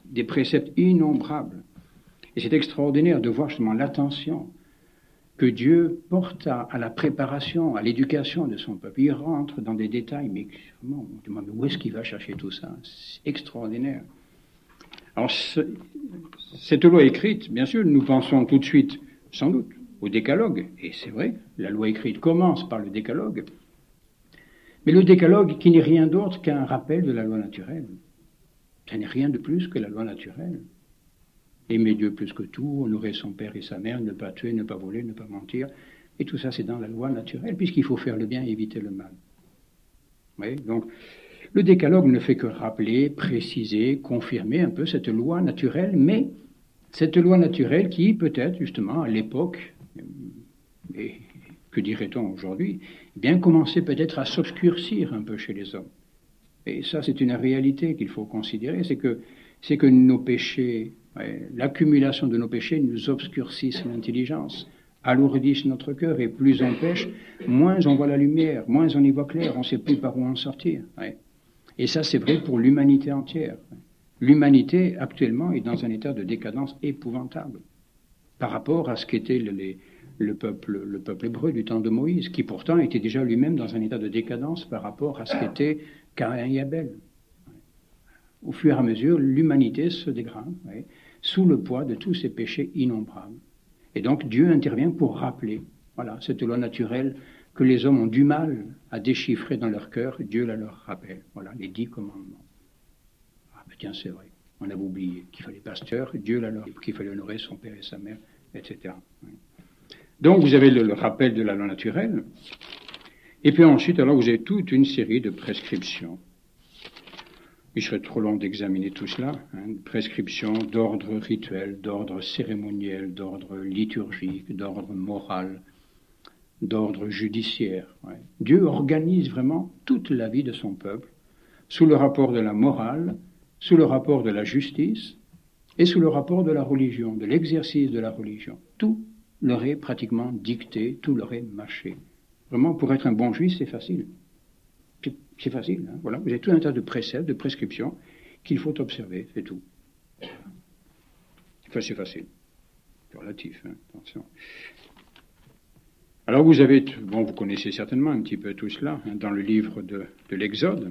des préceptes innombrables. Et c'est extraordinaire de voir justement l'attention que Dieu porte à la préparation, à l'éducation de son peuple. Il rentre dans des détails, mais vraiment, on se demande où est-ce qu'il va chercher tout ça. C'est extraordinaire. Alors, cette loi écrite, bien sûr, nous pensons tout de suite, sans doute, au décalogue. Et c'est vrai, la loi écrite commence par le décalogue. Mais le décalogue qui n'est rien d'autre qu'un rappel de la loi naturelle. Ça n'est rien de plus que la loi naturelle. Aimer Dieu plus que tout, honorer son père et sa mère, ne pas tuer, ne pas voler, ne pas mentir. Et tout ça, c'est dans la loi naturelle, puisqu'il faut faire le bien et éviter le mal. Oui, donc, le décalogue ne fait que rappeler, préciser, confirmer un peu cette loi naturelle, mais cette loi naturelle qui, peut-être, justement, à l'époque, et que dirait-on aujourd'hui, eh bien, commençait peut-être à s'obscurcir un peu chez les hommes. Et ça, c'est une réalité qu'il faut considérer, c'est que nos péchés, l'accumulation de nos péchés nous obscurcissent l'intelligence, alourdissent notre cœur, et plus on pêche, moins on voit la lumière, moins on y voit clair, on ne sait plus par où en sortir. Et ça, c'est vrai pour l'humanité entière. L'humanité, actuellement, est dans un état de décadence épouvantable par rapport à ce qu'était le peuple hébreu du temps de Moïse, qui pourtant était déjà lui-même dans un état de décadence par rapport à ce qu'était Caïn et Abel. Au fur et à mesure, l'humanité se dégrade, sous le poids de tous ces péchés innombrables. Et donc Dieu intervient pour rappeler, voilà, cette loi naturelle que les hommes ont du mal à déchiffrer dans leur cœur. Dieu la leur rappelle. Voilà, les 10 commandements. Ah ben tiens, c'est vrai, on avait oublié qu'il fallait pasteur, Dieu la leur, qu'il fallait honorer son père et sa mère, etc. Donc vous avez le rappel de la loi naturelle, et puis ensuite, alors vous avez toute une série de prescriptions. Il serait trop long d'examiner tout cela, prescriptions d'ordre rituel, d'ordre cérémoniel, d'ordre liturgique, d'ordre moral, d'ordre judiciaire. Dieu organise vraiment toute la vie de son peuple sous le rapport de la morale, sous le rapport de la justice et sous le rapport de la religion, de l'exercice de la religion. Tout leur est pratiquement dicté, tout leur est mâché. Vraiment, pour être un bon juif, c'est facile. C'est facile, voilà. Vous avez tout un tas de préceptes, de prescriptions qu'il faut observer, c'est tout. Enfin, c'est facile. C'est relatif, attention. Alors vous avez, bon, vous connaissez certainement un petit peu tout cela, dans le livre de l'Exode.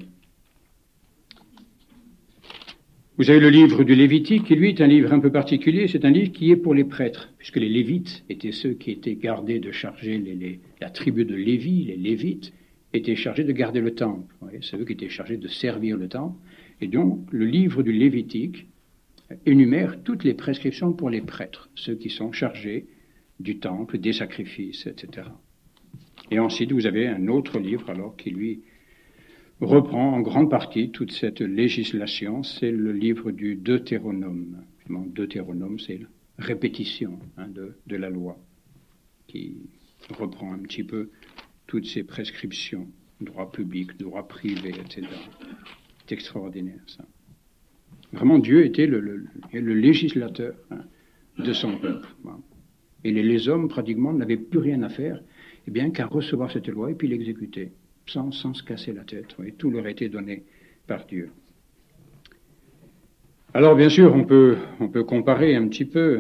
Vous avez le livre du Lévitique, qui lui est un livre un peu particulier, c'est un livre qui est pour les prêtres, puisque les Lévites étaient ceux qui étaient gardés de charger la tribu de Lévi, les Lévites, étaient chargés de garder le temple. C'est eux qui étaient chargés de servir le temple. Et donc, le livre du Lévitique énumère toutes les prescriptions pour les prêtres, ceux qui sont chargés du temple, des sacrifices, etc. Et ensuite, vous avez un autre livre, alors, qui lui reprend en grande partie toute cette législation. C'est le livre du Deutéronome. Deutéronome, c'est la répétition de la loi, qui reprend un petit peu toutes ces prescriptions, droit public, droit privé, etc. C'est extraordinaire, ça. Vraiment, Dieu était le législateur de son peuple. Et les hommes, pratiquement, n'avaient plus rien à faire qu'à recevoir cette loi et puis l'exécuter, sans se casser la tête. Tout leur était donné par Dieu. Alors, bien sûr, on peut comparer un petit peu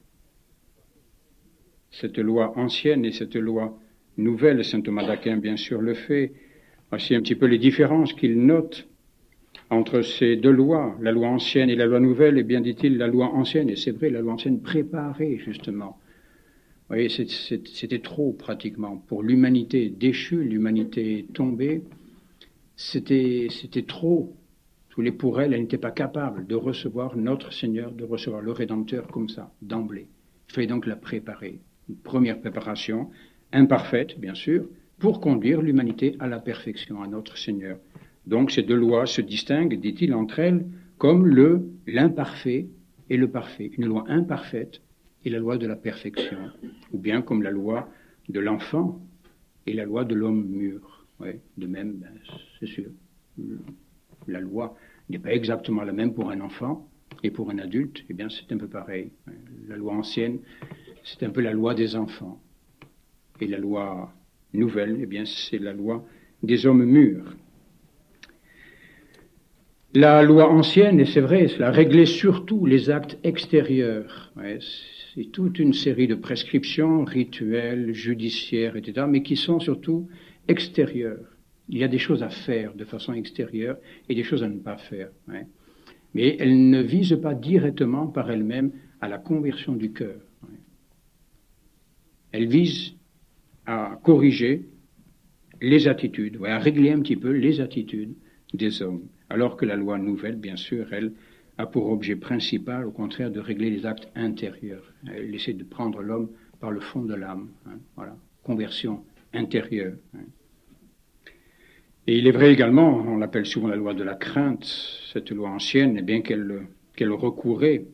cette loi ancienne et cette loi nouvelle. Saint Thomas d'Aquin, bien sûr, le fait. Voici un petit peu les différences qu'il note entre ces deux lois, la loi ancienne et la loi nouvelle. Eh bien, dit-il, la loi ancienne, et c'est vrai, la loi ancienne préparait, justement. Vous voyez, c'était trop, pratiquement. Pour l'humanité déchue, l'humanité tombée, c'était trop. Pour elle, elle n'était pas capable de recevoir notre Seigneur, de recevoir le Rédempteur comme ça, d'emblée. Il fallait donc la préparer. Une première préparation, imparfaite, bien sûr, pour conduire l'humanité à la perfection, à notre Seigneur. Donc ces deux lois se distinguent, dit-il, entre elles, comme l'imparfait et le parfait. Une loi imparfaite et la loi de la perfection, ou bien comme la loi de l'enfant et la loi de l'homme mûr. De même, c'est sûr, la loi n'est pas exactement la même pour un enfant et pour un adulte, eh bien c'est un peu pareil. La loi ancienne, c'est un peu la loi des enfants. Et la loi nouvelle, eh bien, c'est la loi des hommes mûrs. La loi ancienne, et c'est vrai, cela réglait surtout les actes extérieurs. Ouais, c'est toute une série de prescriptions rituelles, judiciaires, etc., mais qui sont surtout extérieures. Il y a des choses à faire de façon extérieure et des choses à ne pas faire. Ouais. Mais elles ne visent pas directement par elles-mêmes à la conversion du cœur. Ouais. Elles visent à corriger les attitudes, ouais, à régler un petit peu les attitudes des hommes. Alors que la loi nouvelle, bien sûr, elle a pour objet principal, au contraire, de régler les actes intérieurs. Elle essaie de prendre l'homme par le fond de l'âme. Hein, voilà, conversion intérieure. Hein. Et il est vrai également, on l'appelle souvent la loi de la crainte, cette loi ancienne, bien qu'elle recourait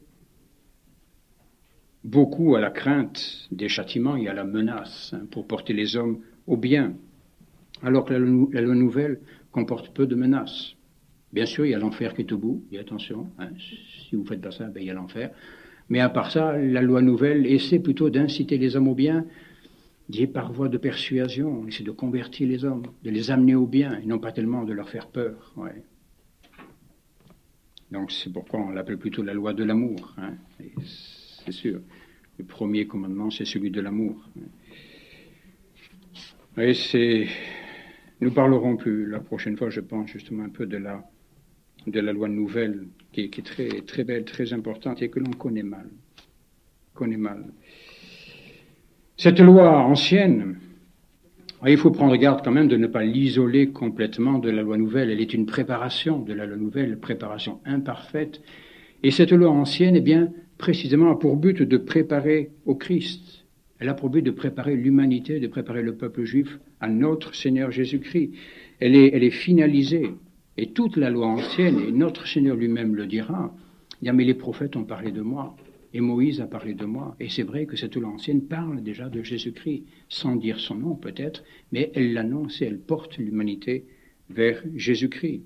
beaucoup à la crainte des châtiments et à la menace hein, pour porter les hommes au bien, alors que la loi nouvelle comporte peu de menaces. Bien sûr, il y a l'enfer qui est au bout, et attention, hein, si vous ne faites pas ça, ben, il y a l'enfer. Mais à part ça, la loi nouvelle essaie plutôt d'inciter les hommes au bien, dit par voie de persuasion, essaie de convertir les hommes, de les amener au bien, et non pas tellement de leur faire peur. Ouais. Donc c'est pourquoi on l'appelle plutôt la loi de l'amour. Hein. C'est sûr, le premier commandement, c'est celui de l'amour. Et nous parlerons plus la prochaine fois, je pense, justement un peu de la loi nouvelle, qui est très, très belle, très importante, et que l'on connaît mal. Cette loi ancienne, il faut prendre garde quand même de ne pas l'isoler complètement de la loi nouvelle. Elle est une préparation de la loi nouvelle, préparation imparfaite. Et cette loi ancienne, eh bien, précisément, a pour but de préparer au Christ. Elle a pour but de préparer l'humanité, de préparer le peuple juif à notre Seigneur Jésus-Christ. Elle est finalisée. Et toute la loi ancienne, et notre Seigneur lui-même le dira, mais les prophètes ont parlé de moi, et Moïse a parlé de moi. Et c'est vrai que cette loi ancienne parle déjà de Jésus-Christ, sans dire son nom peut-être, mais elle l'annonce et elle porte l'humanité vers Jésus-Christ.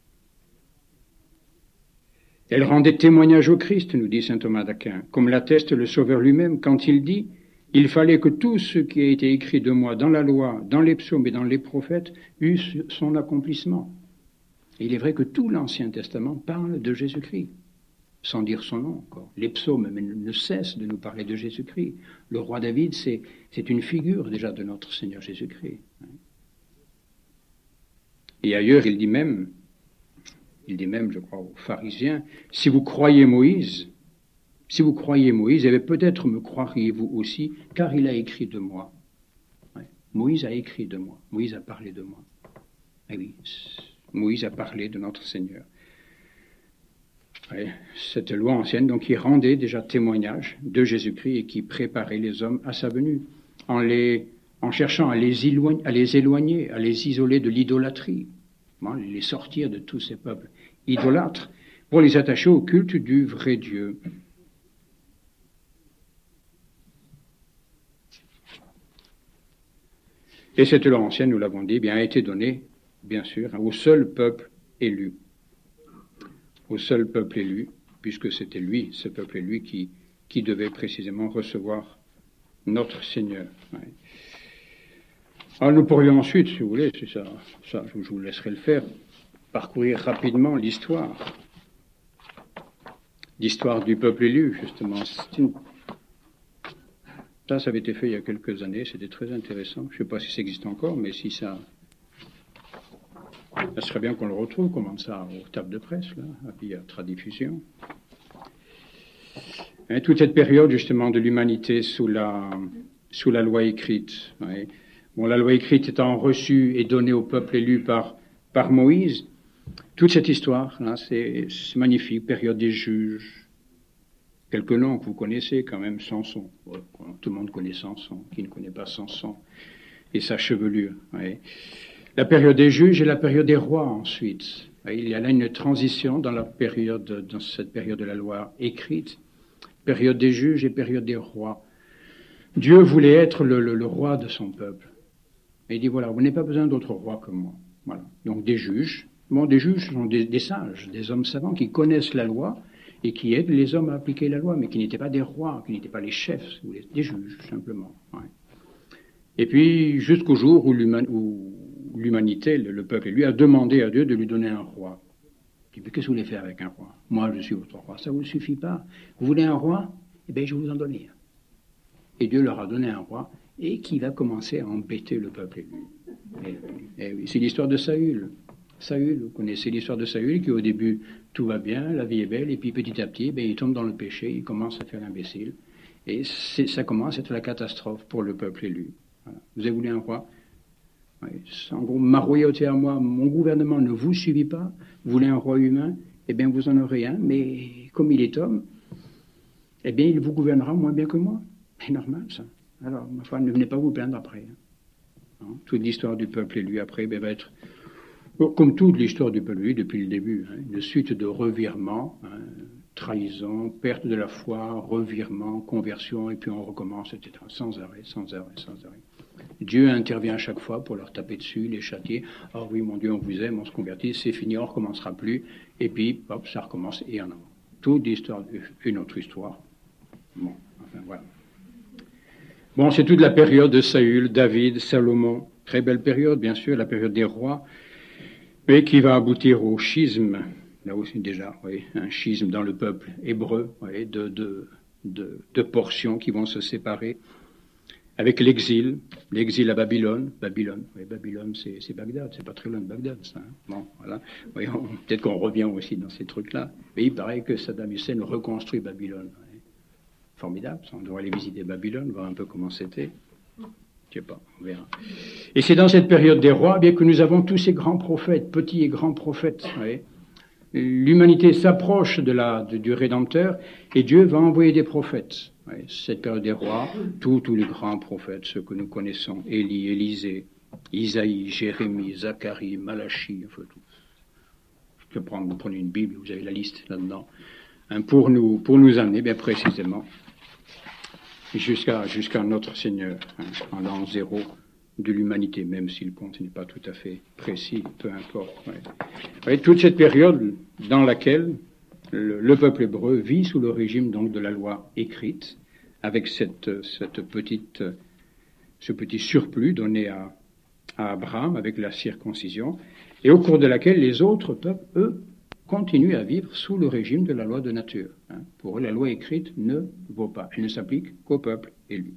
Elle rendait témoignage au Christ, nous dit saint Thomas d'Aquin, comme l'atteste le Sauveur lui-même quand il dit « Il fallait que tout ce qui a été écrit de moi dans la loi, dans les psaumes et dans les prophètes eût son accomplissement. » Et il est vrai que tout l'Ancien Testament parle de Jésus-Christ, sans dire son nom encore. Les psaumes ne cessent de nous parler de Jésus-Christ. Le roi David, c'est une figure déjà de notre Seigneur Jésus-Christ. Et ailleurs, il dit même, je crois, aux pharisiens, si vous croyez Moïse, eh peut-être me croiriez-vous aussi, car il a écrit de moi. Ouais. Moïse a écrit de moi. Moïse a parlé de moi. Eh oui, Moïse a parlé de notre Seigneur. Ouais. Cette loi ancienne, donc, qui rendait déjà témoignage de Jésus-Christ et qui préparait les hommes à sa venue, en cherchant à les éloigner, à les isoler de l'idolâtrie, les sortir de tous ces peuples idolâtres, pour les attacher au culte du vrai Dieu. Et cette loi ancienne, nous l'avons dit, a été donnée, bien sûr, au seul peuple élu. Au seul peuple élu, puisque c'était lui, ce peuple élu, qui devait précisément recevoir notre Seigneur. Ouais. Alors nous pourrions ensuite, si vous voulez, c'est ça, je vous laisserai le faire, parcourir rapidement l'histoire du peuple élu, justement. Ça avait été fait il y a quelques années, c'était très intéressant. Je ne sais pas si ça existe encore, mais si ça serait bien qu'on le retrouve, comme ça, aux tables de presse, là, via Tradiffusion. Toute cette période, justement, de l'humanité sous la loi écrite. Ouais. Bon, la loi écrite étant reçue et donnée au peuple élu par Moïse, toute cette histoire, là, c'est magnifique, période des juges. Quelques noms que vous connaissez quand même, Samson. Ouais, tout le monde connaît Samson, qui ne connaît pas Samson et sa chevelure. Ouais. La période des juges et la période des rois ensuite. Ouais, il y a là une transition dans cette période de la loi écrite, période des juges et période des rois. Dieu voulait être le roi de son peuple. Et il dit voilà, vous n'avez pas besoin d'autre roi que moi. Voilà. Donc des juges. Bon, des juges sont des sages, des hommes savants qui connaissent la loi et qui aident les hommes à appliquer la loi, mais qui n'étaient pas des rois, qui n'étaient pas les chefs, des juges, simplement. Ouais. Et puis, jusqu'au jour où l'humanité, le peuple, lui a demandé à Dieu de lui donner un roi. Mais qu'est-ce que vous voulez faire avec un roi? Moi, je suis votre roi. Ça ne vous suffit pas. Vous voulez un roi? Eh bien, je vais vous en donner un. Et Dieu leur a donné un roi et qui va commencer à embêter le peuple élu. Et oui, c'est l'histoire de Saül. Saül, vous connaissez l'histoire de Saül, qui au début, tout va bien, la vie est belle, et puis petit à petit, il tombe dans le péché, il commence à faire l'imbécile. Et ça commence à être la catastrophe pour le peuple élu. Voilà. Vous avez voulu un roi? Oui. En gros, ma royauté à moi, mon gouvernement ne vous suffit pas. Vous voulez un roi humain? Eh bien, vous en aurez un, mais comme il est homme, eh bien, il vous gouvernera moins bien que moi. C'est normal, ça. Alors, ma foi, ne venez pas vous plaindre après. Hein. Toute l'histoire du peuple élu après va être, comme toute l'histoire du peuple élu depuis le début, une suite de revirements, trahison, perte de la foi, revirement, conversion, et puis on recommence, etc. Sans arrêt, sans arrêt, sans arrêt. Dieu intervient à chaque fois pour leur taper dessus, les châtier. Oh oui, mon Dieu, on vous aime, on se convertit, c'est fini, on ne recommencera plus. Et puis, hop, ça recommence et en avant. Toute l'histoire, une autre histoire. Bon, enfin voilà. Bon, c'est toute la période de Saül, David, Salomon. Très belle période, bien sûr, la période des rois, mais qui va aboutir au schisme. Là aussi déjà, oui, un schisme dans le peuple hébreu, oui, de portions qui vont se séparer. Avec l'exil à Babylone. Babylone, c'est Bagdad, c'est pas très loin de Bagdad, ça. Hein. Bon, voilà. Oui, peut-être qu'on revient aussi dans ces trucs-là. Mais il paraît que Saddam Hussein reconstruit Babylone. Oui. Formidable, ça. On devrait aller visiter Babylone, voir un peu comment c'était. Je sais pas, on verra. Et c'est dans cette période des rois, bien que nous avons tous ces grands prophètes, petits et grands prophètes. Oui. L'humanité s'approche du Rédempteur et Dieu va envoyer des prophètes. Oui, cette période des rois, tous les grands prophètes, ceux que nous connaissons, Élie, Élisée, Isaïe, Jérémie, Zacharie, Malachie, enfin tout. Vous prenez une Bible, vous avez la liste là-dedans, pour nous amener bien précisément jusqu'à notre Seigneur, en l'an 0 de l'humanité, même si le compte n'est pas tout à fait précis, peu importe. Ouais. Toute cette période dans laquelle le peuple hébreu vit sous le régime donc de la loi écrite, avec ce petit surplus donné à Abraham avec la circoncision, et au cours de laquelle les autres peuples, eux, continuent à vivre sous le régime de la loi de nature. Pour eux, la loi écrite ne vaut pas, elle ne s'applique qu'au peuple élu.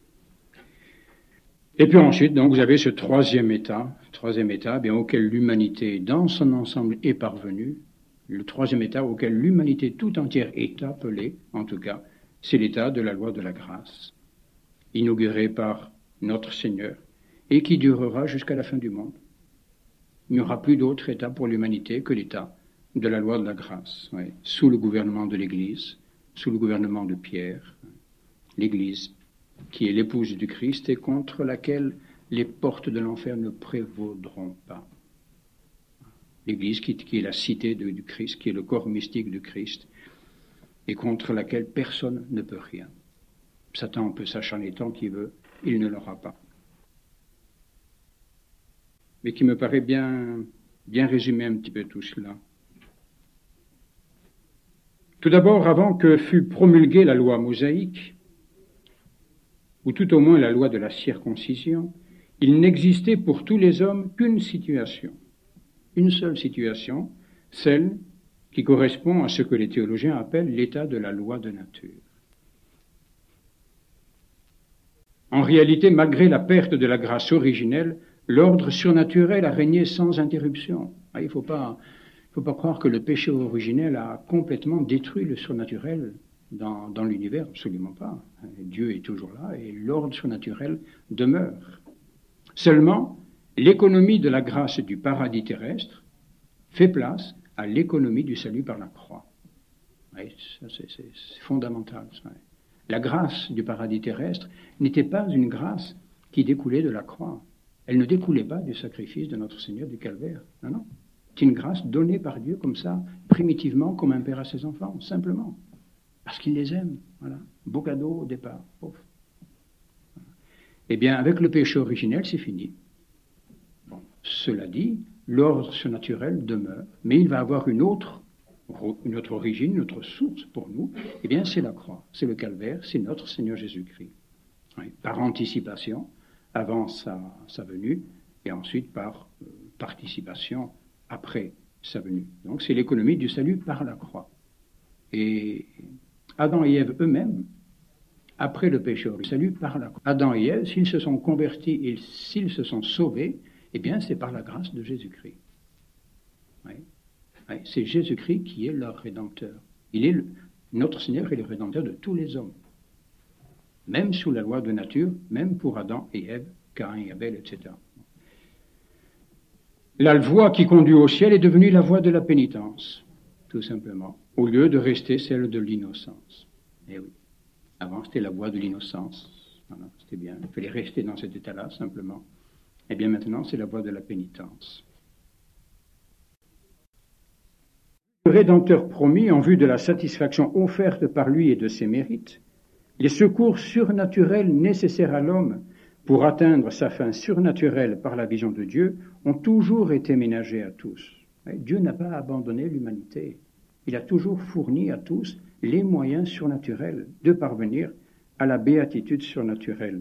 Et puis ensuite, donc, vous avez ce troisième état bien, auquel l'humanité dans son ensemble est parvenue. Le troisième état auquel l'humanité tout entière est appelée, en tout cas, c'est l'état de la loi de la grâce, inauguré par notre Seigneur, et qui durera jusqu'à la fin du monde. Il n'y aura plus d'autre état pour l'humanité que l'état de la loi de la grâce, sous le gouvernement de l'Église, sous le gouvernement de Pierre, l'Église, qui est l'épouse du Christ et contre laquelle les portes de l'enfer ne prévaudront pas. L'Église qui est la cité du Christ, qui est le corps mystique du Christ, et contre laquelle personne ne peut rien. Satan peut s'acharner tant qu'il veut, il ne l'aura pas. Mais qui me paraît bien résumer un petit peu tout cela. Tout d'abord, avant que fût promulguée la loi mosaïque, ou tout au moins la loi de la circoncision, il n'existait pour tous les hommes qu'une situation, une seule situation, celle qui correspond à ce que les théologiens appellent l'état de la loi de nature. En réalité, malgré la perte de la grâce originelle, l'ordre surnaturel a régné sans interruption. Il ne faut pas croire que le péché originel a complètement détruit le surnaturel dans l'univers, absolument pas. Dieu est toujours là et l'ordre surnaturel demeure. Seulement, l'économie de la grâce du paradis terrestre fait place à l'économie du salut par la croix. Ça, c'est fondamental. Ça. La grâce du paradis terrestre n'était pas une grâce qui découlait de la croix. Elle ne découlait pas du sacrifice de notre Seigneur du Calvaire. Non. C'est une grâce donnée par Dieu comme ça, primitivement, comme un père à ses enfants, simplement. Parce qu'il les aime. Voilà. Beau cadeau au départ. Ouf. Eh bien, avec le péché originel, c'est fini. Bon, cela dit, l'ordre surnaturel demeure, mais il va avoir une autre origine, une autre source pour nous. Eh bien, c'est la croix, c'est le calvaire, c'est notre Seigneur Jésus-Christ. Oui, par anticipation, avant sa venue, et ensuite par participation après sa venue. Donc c'est l'économie du salut par la croix. Et Adam et Ève eux-mêmes, après le péché, le salut par la croix. Adam et Ève, s'ils se sont convertis et s'ils se sont sauvés, eh bien c'est par la grâce de Jésus-Christ. Oui. Oui, c'est Jésus-Christ qui est leur Rédempteur. Il est notre Seigneur est le Rédempteur de tous les hommes. Même sous la loi de nature, même pour Adam et Ève, Caïn et Abel, etc. La voie qui conduit au ciel est devenue la voie de la pénitence, tout simplement, au lieu de rester celle de l'innocence. Eh oui, avant c'était la voie de l'innocence, voilà, c'était bien, il fallait rester dans cet état-là, simplement. Eh bien maintenant, c'est la voie de la pénitence. Le Rédempteur promis, en vue de la satisfaction offerte par lui et de ses mérites, les secours surnaturels nécessaires à l'homme pour atteindre sa fin surnaturelle par la vision de Dieu ont toujours été ménagés à tous. Dieu n'a pas abandonné l'humanité. Il a toujours fourni à tous les moyens surnaturels de parvenir à la béatitude surnaturelle.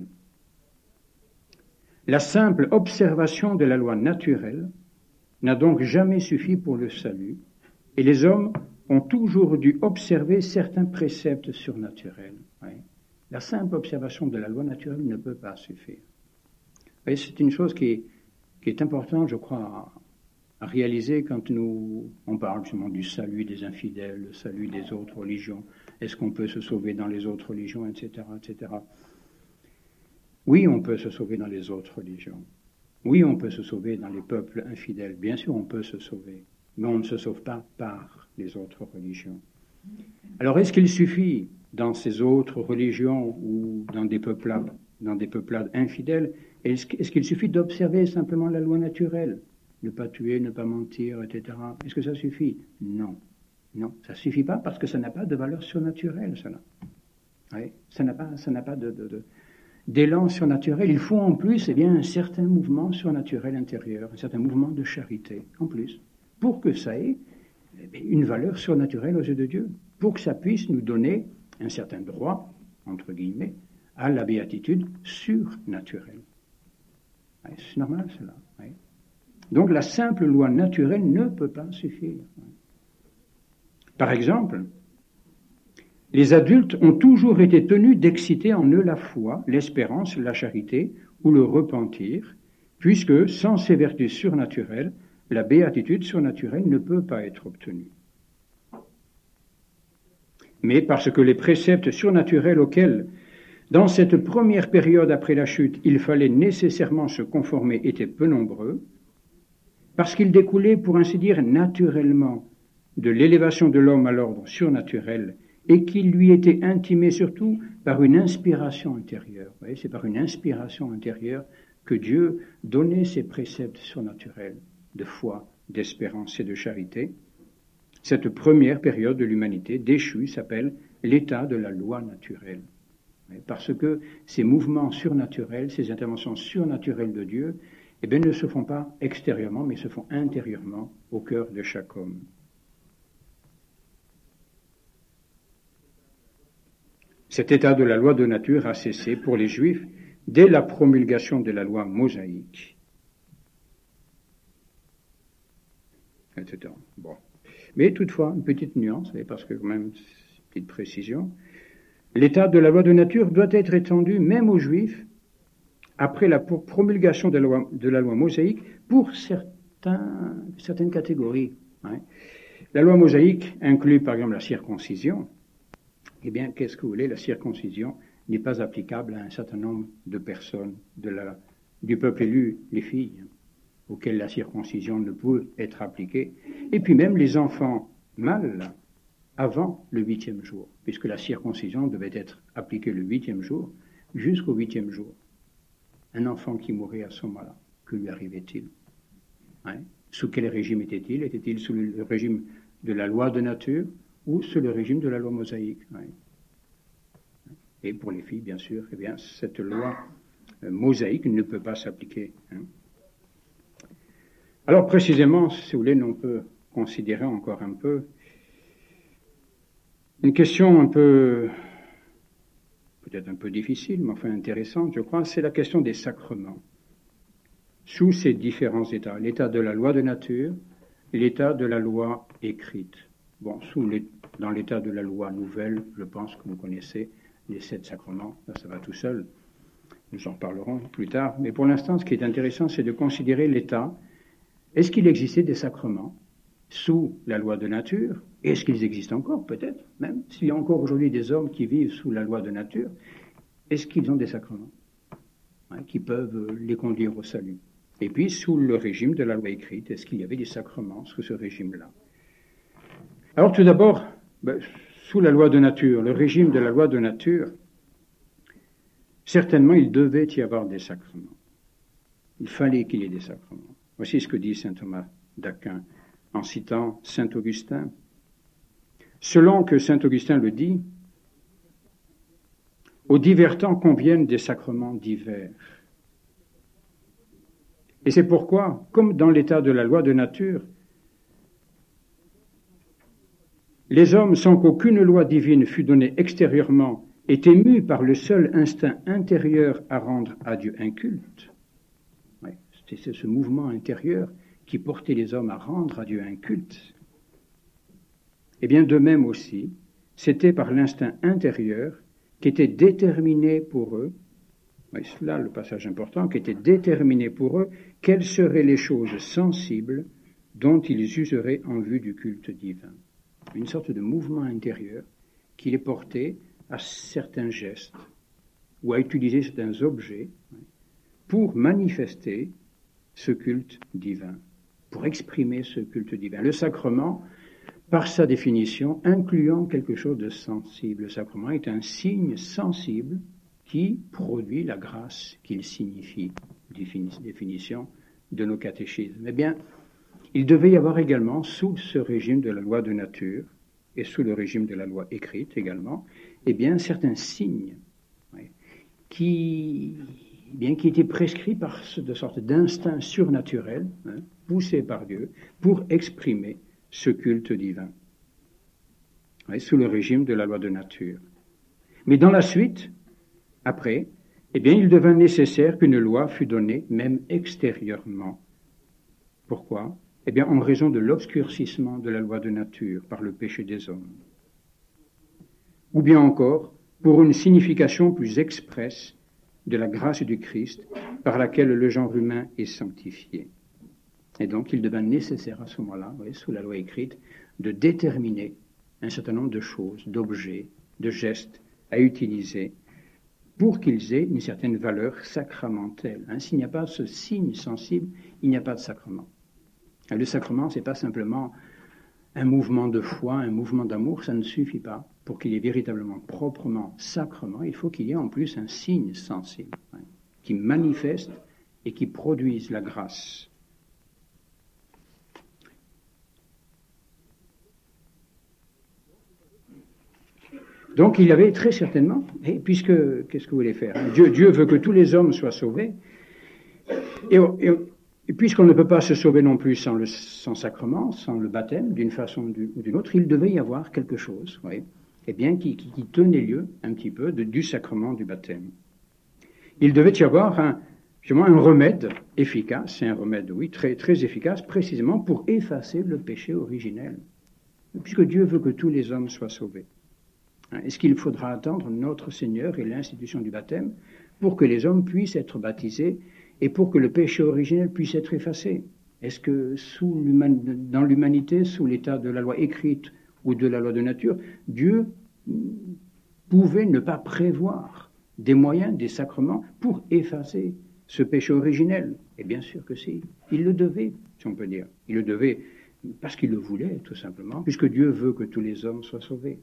La simple observation de la loi naturelle n'a donc jamais suffi pour le salut, et les hommes ont toujours dû observer certains préceptes surnaturels. La simple observation de la loi naturelle ne peut pas suffire. C'est une chose qui est importante, je crois, à réaliser quand on parle justement du salut des infidèles, le salut des autres religions. Est-ce qu'on peut se sauver dans les autres religions, etc., etc. Oui, on peut se sauver dans les autres religions. Oui, on peut se sauver dans les peuples infidèles. Bien sûr, on peut se sauver. Mais on ne se sauve pas par les autres religions. Alors, est-ce qu'il suffit, dans ces autres religions ou dans des peuplades infidèles, est-ce qu'il suffit d'observer simplement la loi naturelle? Ne pas tuer, ne pas mentir, etc. Est-ce que ça suffit? Non. Non, ça ne suffit pas parce que ça n'a pas de valeur surnaturelle, cela. Oui, ça n'a pas d'élan surnaturel. Il faut en plus un certain mouvement surnaturel intérieur, un certain mouvement de charité, en plus, pour que ça ait une valeur surnaturelle aux yeux de Dieu, pour que ça puisse nous donner un certain droit, entre guillemets, à la béatitude surnaturelle. Oui, c'est normal, cela. Oui. Donc la simple loi naturelle ne peut pas suffire. Par exemple, les adultes ont toujours été tenus d'exciter en eux la foi, l'espérance, la charité ou le repentir, puisque sans ces vertus surnaturelles, la béatitude surnaturelle ne peut pas être obtenue. Mais parce que les préceptes surnaturels auxquels, dans cette première période après la chute, il fallait nécessairement se conformer étaient peu nombreux, parce qu'ils découlaient, pour ainsi dire, naturellement de l'élévation de l'homme à l'ordre surnaturel, et qu'ils lui étaient intimés surtout par une inspiration intérieure. Vous voyez, c'est par une inspiration intérieure que Dieu donnait ses préceptes surnaturels de foi, d'espérance et de charité. Cette première période de l'humanité déchue s'appelle l'état de la loi naturelle. Parce que ces mouvements surnaturels, ces interventions surnaturelles de Dieu, ne se font pas extérieurement, mais se font intérieurement au cœur de chaque homme. Cet état de la loi de nature a cessé pour les Juifs dès la promulgation de la loi mosaïque, etc. Bon. Mais toutefois, une petite nuance, parce que quand même, une petite précision, l'état de la loi de nature doit être étendu même aux Juifs après la promulgation de la loi mosaïque pour certaines catégories. La loi mosaïque inclut par exemple la circoncision. Eh bien, qu'est-ce que vous voulez, la circoncision n'est pas applicable à un certain nombre de personnes du peuple élu, les filles, auxquelles la circoncision ne peut être appliquée, et puis même les enfants mâles avant le 8e jour, puisque la circoncision devait être appliquée le 8e jour jusqu'au 8e jour. Un enfant qui mourait à ce moment-là, que lui arrivait-il? Sous quel régime était-il? Était-il sous le régime de la loi de nature ou sous le régime de la loi mosaïque? Et pour les filles, bien sûr, cette loi mosaïque ne peut pas s'appliquer. Alors précisément, si vous voulez, on peut considérer encore un peu une question peut-être un peu difficile, mais enfin intéressante, je crois, c'est la question des sacrements. Sous ces différents états, l'état de la loi de nature, l'état de la loi écrite. Bon, dans l'état de la loi nouvelle, je pense que vous connaissez les 7 sacrements, là, ça va tout seul. Nous en parlerons plus tard. Mais pour l'instant, ce qui est intéressant, c'est de considérer l'état. Est-ce qu'il existait des sacrements sous la loi de nature? Est-ce qu'ils existent encore, peut-être, même s'il y a encore aujourd'hui des hommes qui vivent sous la loi de nature, est-ce qu'ils ont des sacrements qui peuvent les conduire au salut? Et puis, sous le régime de la loi écrite, est-ce qu'il y avait des sacrements sous ce régime-là? Alors, tout d'abord, sous la loi de nature, le régime de la loi de nature, certainement, il devait y avoir des sacrements. Il fallait qu'il y ait des sacrements. Voici ce que dit saint Thomas d'Aquin en citant saint Augustin. Selon que saint Augustin le dit, aux divers temps conviennent des sacrements divers. Et c'est pourquoi, comme dans l'état de la loi de nature, les hommes, sans qu'aucune loi divine fût donnée extérieurement, étaient mus par le seul instinct intérieur à rendre à Dieu un culte. C'est ce mouvement intérieur qui portait les hommes à rendre à Dieu un culte. Et bien de même aussi, c'était par l'instinct intérieur qui était déterminé pour eux, et c'est là le passage important, qui était déterminé pour eux quelles seraient les choses sensibles dont ils useraient en vue du culte divin. Une sorte de mouvement intérieur qui les portait à certains gestes ou à utiliser certains objets pour manifester ce culte divin, pour exprimer ce culte divin. Le sacrement, par sa définition, incluant quelque chose de sensible. Le sacrement est un signe sensible qui produit la grâce qu'il signifie, définition de nos catéchismes. Eh bien, il devait y avoir également, sous ce régime de la loi de nature, et sous le régime de la loi écrite également, eh bien, certains signes qui étaient prescrits par de sorte d'instinct surnaturel, poussé par Dieu, pour exprimer ce culte divin, sous le régime de la loi de nature. Mais dans la suite, après, eh bien, il devint nécessaire qu'une loi fût donnée, même extérieurement. Pourquoi? Eh bien, en raison de l'obscurcissement de la loi de nature par le péché des hommes. Ou bien encore, pour une signification plus expresse de la grâce du Christ, par laquelle le genre humain est sanctifié. Et donc, il devint nécessaire à ce moment-là, sous la loi écrite, de déterminer un certain nombre de choses, d'objets, de gestes à utiliser pour qu'ils aient une certaine valeur sacramentelle. S'il n'y a pas ce signe sensible, il n'y a pas de sacrement. Le sacrement, ce n'est pas simplement un mouvement de foi, un mouvement d'amour, ça ne suffit pas. Pour qu'il y ait véritablement, proprement sacrement, il faut qu'il y ait en plus un signe sensible, qui manifeste et qui produise la grâce. Donc il y avait très certainement, puisque, qu'est-ce que vous voulez faire? Dieu veut que tous les hommes soient sauvés, et puisqu'on ne peut pas se sauver non plus sans sacrement, sans le baptême, d'une façon ou d'une autre, il devait y avoir quelque chose, qui tenait lieu un petit peu du sacrement du baptême. Il devait y avoir un remède efficace, un remède, très, très efficace, précisément pour effacer le péché originel, puisque Dieu veut que tous les hommes soient sauvés. Est-ce qu'il faudra attendre notre Seigneur et l'institution du baptême pour que les hommes puissent être baptisés et pour que le péché originel puisse être effacé? Est-ce que dans l'humanité, sous l'état de la loi écrite ou de la loi de nature, Dieu pouvait ne pas prévoir des moyens, des sacrements pour effacer ce péché originel? Et bien sûr que si. Il le devait, si on peut dire. Il le devait parce qu'il le voulait, tout simplement, puisque Dieu veut que tous les hommes soient sauvés.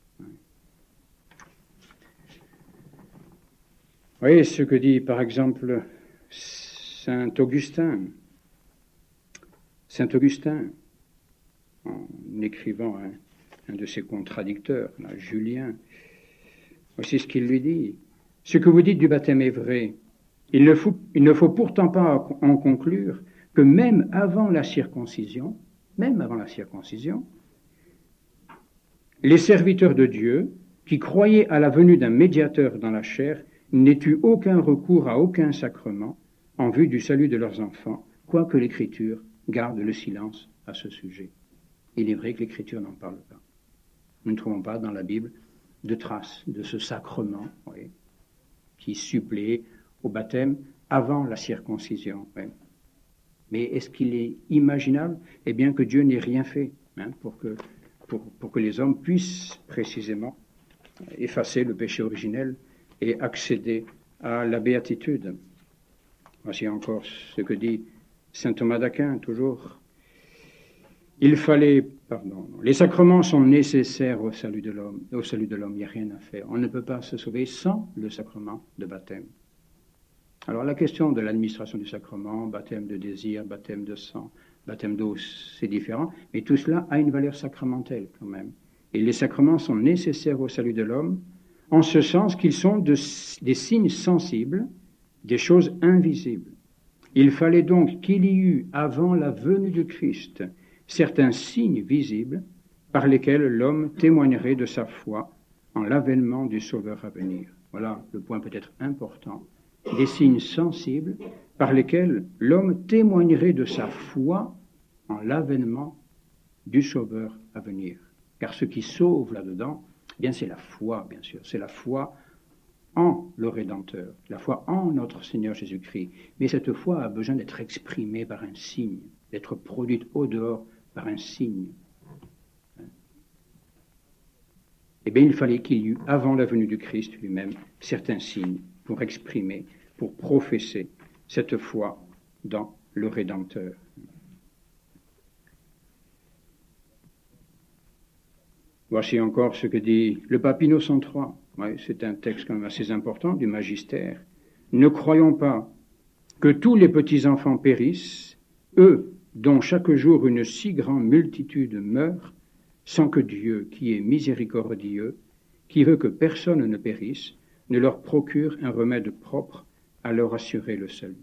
Vous voyez ce que dit, par exemple, saint Augustin. Saint Augustin, en écrivant un de ses contradicteurs, Julien, voici ce qu'il lui dit. Ce que vous dites du baptême est vrai. Il ne faut pourtant pas en conclure que même avant la circoncision, les serviteurs de Dieu, qui croyaient à la venue d'un médiateur dans la chair, n'aient eu aucun recours à aucun sacrement en vue du salut de leurs enfants, quoique l'Écriture garde le silence à ce sujet. Il est vrai que l'Écriture n'en parle pas. Nous ne trouvons pas dans la Bible de traces de ce sacrement, oui, qui supplée au baptême avant la circoncision. Oui. Mais est-ce qu'il est imaginable, eh bien, que Dieu n'ait rien fait pour que les hommes puissent précisément effacer le péché originel et accéder à la béatitude? Voici encore ce que dit saint Thomas d'Aquin, toujours. Les sacrements sont nécessaires au salut de l'homme. Au salut de l'homme, il n'y a rien à faire. On ne peut pas se sauver sans le sacrement de baptême. Alors la question de l'administration du sacrement, baptême de désir, baptême de sang, baptême d'eau, c'est différent, mais tout cela a une valeur sacramentelle quand même. Et les sacrements sont nécessaires au salut de l'homme, en ce sens qu'ils sont des signes sensibles, des choses invisibles. Il fallait donc qu'il y eût, avant la venue du Christ, certains signes visibles par lesquels l'homme témoignerait de sa foi en l'avènement du Sauveur à venir. Voilà le point peut-être important. Des signes sensibles par lesquels l'homme témoignerait de sa foi en l'avènement du Sauveur à venir. Car ce qui sauve là-dedans, eh bien c'est la foi, bien sûr. C'est la foi en le Rédempteur, la foi en notre Seigneur Jésus-Christ. Mais cette foi a besoin d'être exprimée par un signe, d'être produite au dehors par un signe. Eh bien, il fallait qu'il y eût, avant la venue du Christ lui-même, certains signes pour exprimer, pour professer cette foi dans le Rédempteur. Voici encore ce que dit le pape Innocent III. Ouais, c'est un texte quand même assez important du magistère. Ne croyons pas que tous les petits-enfants périssent, eux dont chaque jour une si grande multitude meurt, sans que Dieu, qui est miséricordieux, qui veut que personne ne périsse, ne leur procure un remède propre à leur assurer le salut.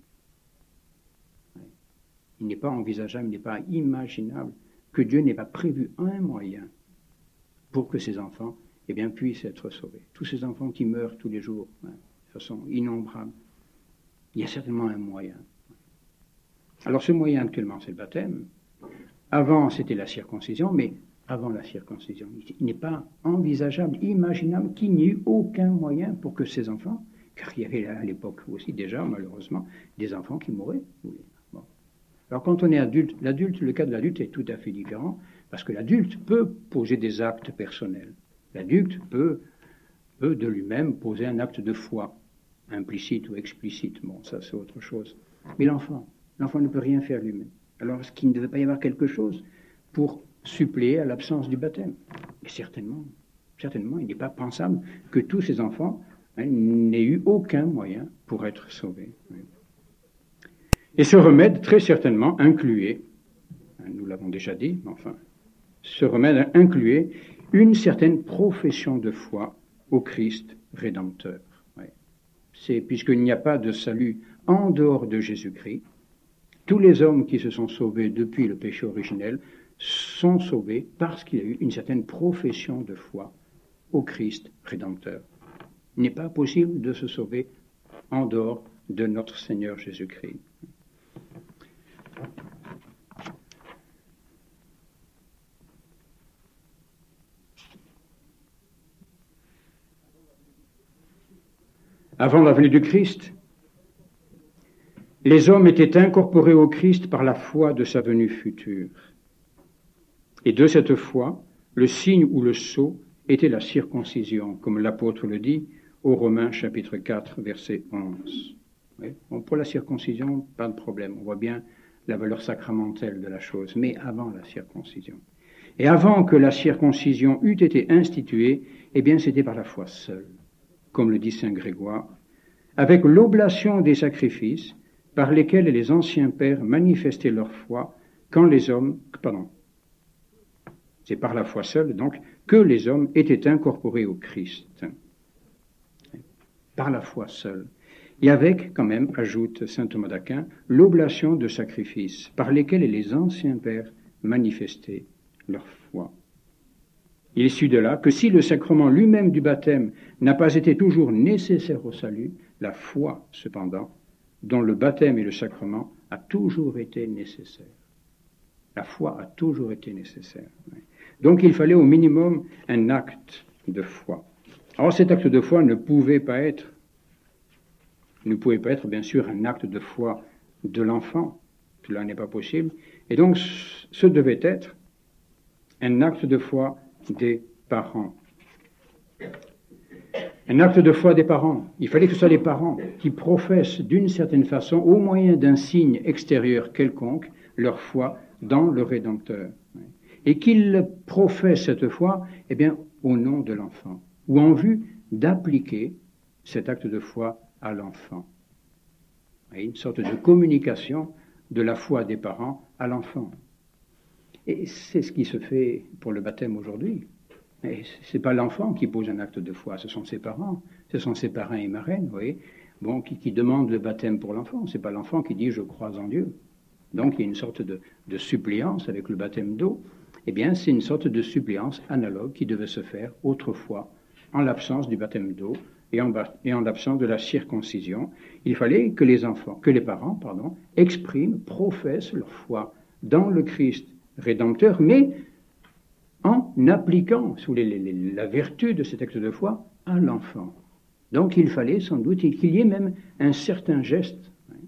Il n'est pas envisageable, il n'est pas imaginable que Dieu n'ait pas prévu un moyen pour que ces enfants eh bien, puissent être sauvés. Tous ces enfants qui meurent tous les jours, de façon innombrable, il y a certainement un moyen. Alors ce moyen actuellement, c'est le baptême. Avant, c'était la circoncision, mais avant la circoncision, il n'est pas envisageable, imaginable qu'il n'y ait aucun moyen pour que ces enfants, car il y avait à l'époque aussi déjà, malheureusement, des enfants qui mouraient. Bon. Alors quand on est adulte, le cas de l'adulte est tout à fait différent, parce que l'adulte peut poser des actes personnels. L'adulte peut de lui-même poser un acte de foi, implicite ou explicite. Bon, ça c'est autre chose. Mais l'enfant ne peut rien faire lui-même. Alors est-ce qu'il ne devait pas y avoir quelque chose pour suppléer à l'absence du baptême? Et certainement, il n'est pas pensable que tous ces enfants n'aient eu aucun moyen pour être sauvés. Et ce remède, très certainement, incluait, nous l'avons déjà dit, mais enfin, ce remède incluait une certaine profession de foi au Christ Rédempteur. C'est puisqu'il n'y a pas de salut en dehors de Jésus-Christ, tous les hommes qui se sont sauvés depuis le péché originel sont sauvés parce qu'il y a eu une certaine profession de foi au Christ Rédempteur. Il n'est pas possible de se sauver en dehors de notre Seigneur Jésus-Christ. Avant la venue du Christ, les hommes étaient incorporés au Christ par la foi de sa venue future. Et de cette foi, le signe ou le sceau était la circoncision, comme l'apôtre le dit aux Romains chapitre 4, verset 11. Oui, bon, pour la circoncision, pas de problème, on voit bien la valeur sacramentelle de la chose, mais avant la circoncision. Et avant que la circoncision eût été instituée, eh bien c'était par la foi seule, comme le dit saint Grégoire, avec l'oblation des sacrifices par lesquels les anciens pères manifestaient leur foi quand les hommes, c'est par la foi seule, donc, que les hommes étaient incorporés au Christ. Par la foi seule. Et avec, quand même, ajoute saint Thomas d'Aquin, l'oblation de sacrifices par lesquels les anciens pères manifestaient leur foi. Il est su de là que si le sacrement lui-même du baptême n'a pas été toujours nécessaire au salut, la foi, cependant, dont le baptême et le sacrement a toujours été nécessaire. La foi a toujours été nécessaire. Donc il fallait au minimum un acte de foi. Alors cet acte de foi ne pouvait pas être bien sûr un acte de foi de l'enfant. Cela n'est pas possible. Et donc ce devait être un acte de foi des parents. Un acte de foi des parents. Il fallait que ce soit les parents qui professent d'une certaine façon, au moyen d'un signe extérieur quelconque, leur foi dans le Rédempteur. Et qu'ils professent cette foi, eh bien, au nom de l'enfant, ou en vue d'appliquer cet acte de foi à l'enfant. Une sorte de communication de la foi des parents à l'enfant. Et c'est ce qui se fait pour le baptême aujourd'hui. Ce n'est pas l'enfant qui pose un acte de foi, ce sont ses parents. Ce sont ses parrains et marraines, vous voyez, qui demandent le baptême pour l'enfant. Ce n'est pas l'enfant qui dit « je crois en Dieu ». Donc il y a une sorte de suppléance avec le baptême d'eau. Eh bien, c'est une sorte de suppléance analogue qui devait se faire autrefois, en l'absence du baptême d'eau et en l'absence de la circoncision. Il fallait que les parents, expriment, professent leur foi dans le Christ Rédempteur, mais en appliquant la vertu de cet acte de foi à l'enfant. Donc il fallait sans doute qu'il y ait même un certain geste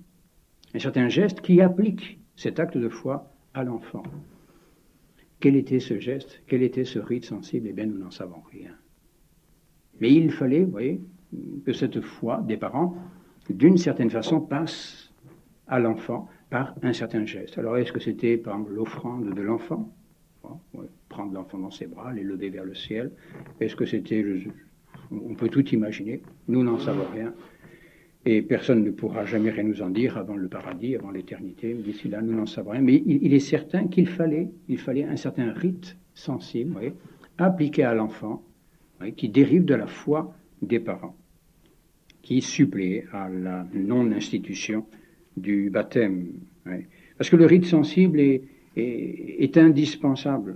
qui applique cet acte de foi à l'enfant. Quel était ce geste? Quel était ce rite sensible? Eh bien, nous n'en savons rien. Mais il fallait, vous voyez, que cette foi des parents, d'une certaine façon, passe à l'enfant par un certain geste. Alors, est-ce que c'était, par exemple, l'offrande de l'enfant? Prendre l'enfant dans ses bras, l'élever vers le ciel. Est-ce que c'était... On peut tout imaginer. Nous n'en savons rien. Et personne ne pourra jamais rien nous en dire avant le paradis, avant l'éternité. D'ici là, nous n'en savons rien. Mais il est certain qu'il fallait un certain rite sensible, appliqué à l'enfant, qui dérive de la foi des parents, qui supplée à la non-institution du baptême. Parce que le rite sensible est indispensable.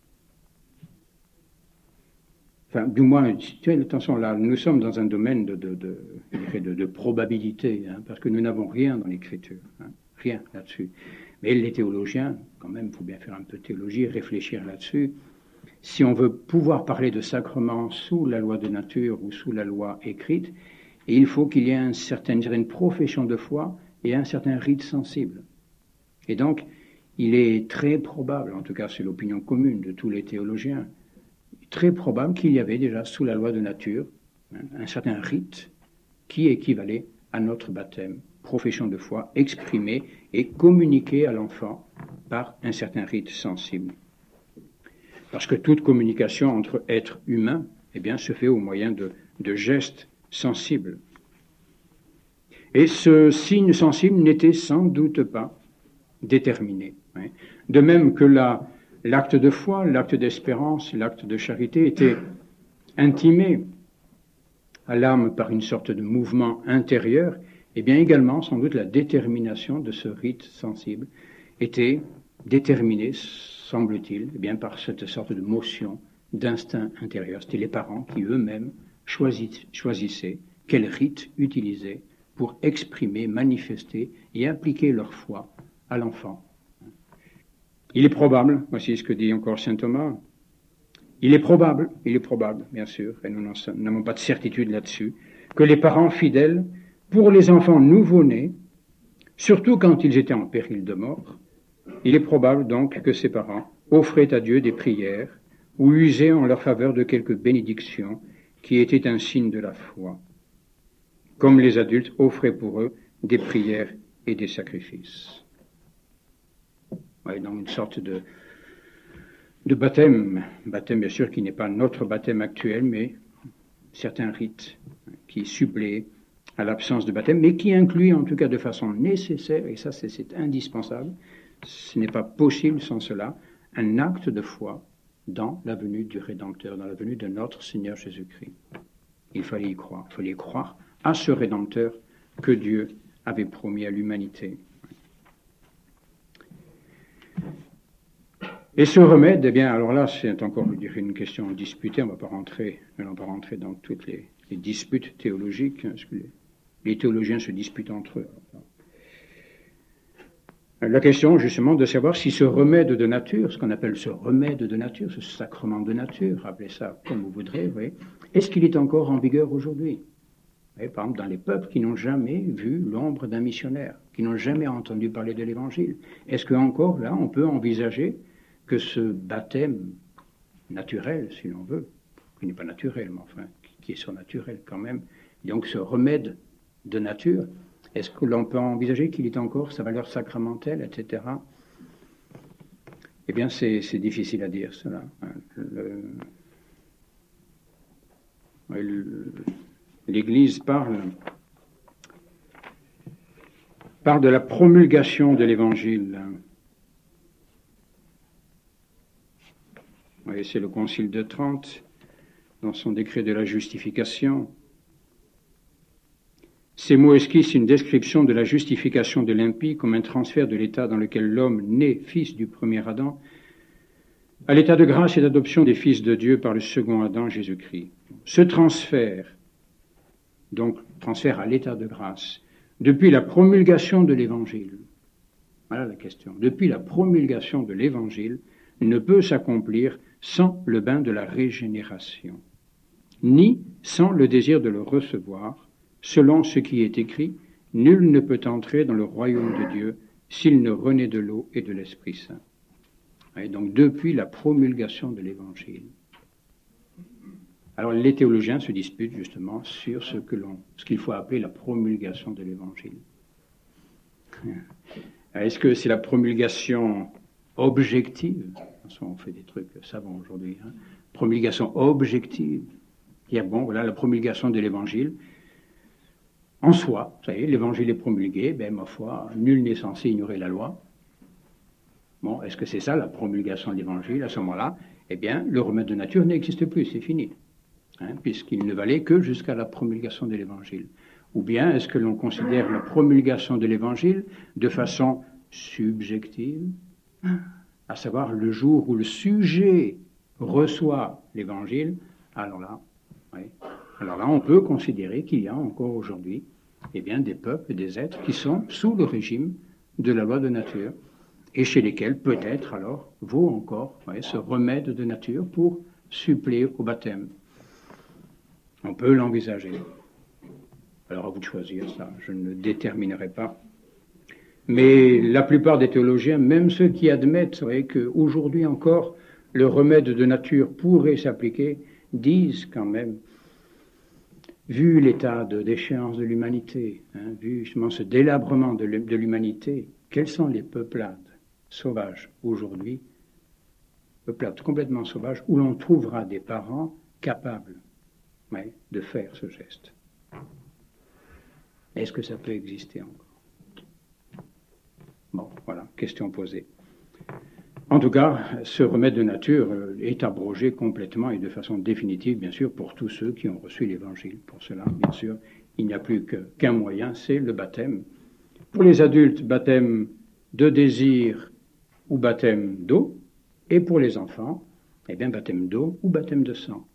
Enfin, du moins, attention, là, nous sommes dans un domaine de probabilité, parce que nous n'avons rien dans l'Écriture, rien là-dessus. Mais les théologiens, quand même, il faut bien faire un peu de théologie, réfléchir là-dessus. Si on veut pouvoir parler de sacrement sous la loi de nature ou sous la loi écrite, il faut qu'il y ait une certaine profession de foi et un certain rite sensible. Et donc, il est très probable, en tout cas c'est l'opinion commune de tous les théologiens, très probable qu'il y avait déjà sous la loi de nature un certain rite qui équivalait à notre baptême, profession de foi exprimée et communiquée à l'enfant par un certain rite sensible. Parce que toute communication entre êtres humains, eh bien, se fait au moyen de gestes sensibles. Et ce signe sensible n'était sans doute pas déterminé. De même que l'acte de foi, l'acte d'espérance, l'acte de charité était intimé à l'âme par une sorte de mouvement intérieur, et bien également, sans doute, la détermination de ce rite sensible était déterminée, semble-t-il, eh bien par cette sorte de motion, d'instinct intérieur. C'était les parents qui eux-mêmes choisissaient quel rite utiliser pour exprimer, manifester et appliquer leur foi à l'enfant. Il est probable, voici ce que dit encore saint Thomas, il est probable, bien sûr, et nous n'avons pas de certitude là-dessus, que les parents fidèles, pour les enfants nouveau-nés, surtout quand ils étaient en péril de mort, il est probable donc que ces parents offraient à Dieu des prières ou usaient en leur faveur de quelques bénédictions qui étaient un signe de la foi, comme les adultes offraient pour eux des prières et des sacrifices. Donc une sorte de baptême bien sûr qui n'est pas notre baptême actuel, mais certains rites qui suppléent à l'absence de baptême, mais qui incluent en tout cas de façon nécessaire, et ça c'est indispensable, ce n'est pas possible sans cela, un acte de foi dans la venue du Rédempteur, dans la venue de notre Seigneur Jésus-Christ. Il fallait y croire à ce Rédempteur que Dieu avait promis à l'humanité. Et ce remède, eh bien, alors là, c'est encore, je dirais, une question disputée. On ne va pas rentrer dans toutes les disputes théologiques, parce que les théologiens se disputent entre eux. La question, justement, de savoir si ce remède de nature, ce qu'on appelle ce remède de nature, ce sacrement de nature, appelez ça comme vous voudrez, oui, est-ce qu'il est encore en vigueur aujourd'hui? Par exemple, dans les peuples qui n'ont jamais vu l'ombre d'un missionnaire, qui n'ont jamais entendu parler de l'Évangile, est-ce qu'encore là, on peut envisager que ce baptême naturel, si l'on veut, qui n'est pas naturel, mais enfin, qui est surnaturel quand même, donc ce remède de nature, est-ce que l'on peut envisager qu'il ait encore sa valeur sacramentelle, etc. Eh bien, c'est difficile à dire, cela. L'Église parle de la promulgation de l'Évangile. Oui, c'est le Concile de Trente, dans son décret de la justification. Ces mots esquissent une description de la justification de l'impie comme un transfert de l'état dans lequel l'homme, né fils du premier Adam, à l'état de grâce et d'adoption des fils de Dieu par le second Adam, Jésus-Christ. Ce transfert, donc transfert à l'état de grâce, depuis la promulgation de l'Évangile, voilà la question, depuis la promulgation de l'Évangile, ne peut s'accomplir sans le bain de la régénération, ni sans le désir de le recevoir, selon ce qui est écrit, nul ne peut entrer dans le royaume de Dieu s'il ne renaît de l'eau et de l'Esprit Saint. Et donc depuis la promulgation de l'Évangile. Alors les théologiens se disputent justement sur ce qu'il faut appeler la promulgation de l'Évangile. Est-ce que c'est la promulgation objective? On fait des trucs savants aujourd'hui. Promulgation objective. Il y a la promulgation de l'Évangile. En soi, vous savez, l'Évangile est promulgué, ma foi, nul n'est censé ignorer la loi. Bon, est-ce que c'est ça la promulgation de l'Évangile? À ce moment-là, le remède de nature n'existe plus, c'est fini. Puisqu'il ne valait que jusqu'à la promulgation de l'Évangile. Ou bien est-ce que l'on considère la promulgation de l'Évangile de façon subjective, à savoir le jour où le sujet reçoit l'Évangile? Alors là, on peut considérer qu'il y a encore aujourd'hui des peuples, des êtres qui sont sous le régime de la loi de nature et chez lesquels peut-être alors vaut encore ce remède de nature pour suppléer au baptême. On peut l'envisager. Alors à vous de choisir ça, je ne déterminerai pas. Mais la plupart des théologiens, même ceux qui admettent qu'aujourd'hui encore le remède de nature pourrait s'appliquer, disent quand même, vu l'état de déchéance de l'humanité, vu justement ce délabrement de l'humanité, quelles sont les peuplades sauvages aujourd'hui, peuplades complètement sauvages, où l'on trouvera des parents capables de faire ce geste? Est-ce que ça peut exister encore? Bon, voilà, question posée. En tout cas, ce remède de nature est abrogé complètement et de façon définitive, bien sûr, pour tous ceux qui ont reçu l'Évangile. Pour cela, bien sûr, il n'y a plus qu'un moyen, c'est le baptême. Pour les adultes, baptême de désir ou baptême d'eau, et pour les enfants, baptême d'eau ou baptême de sang.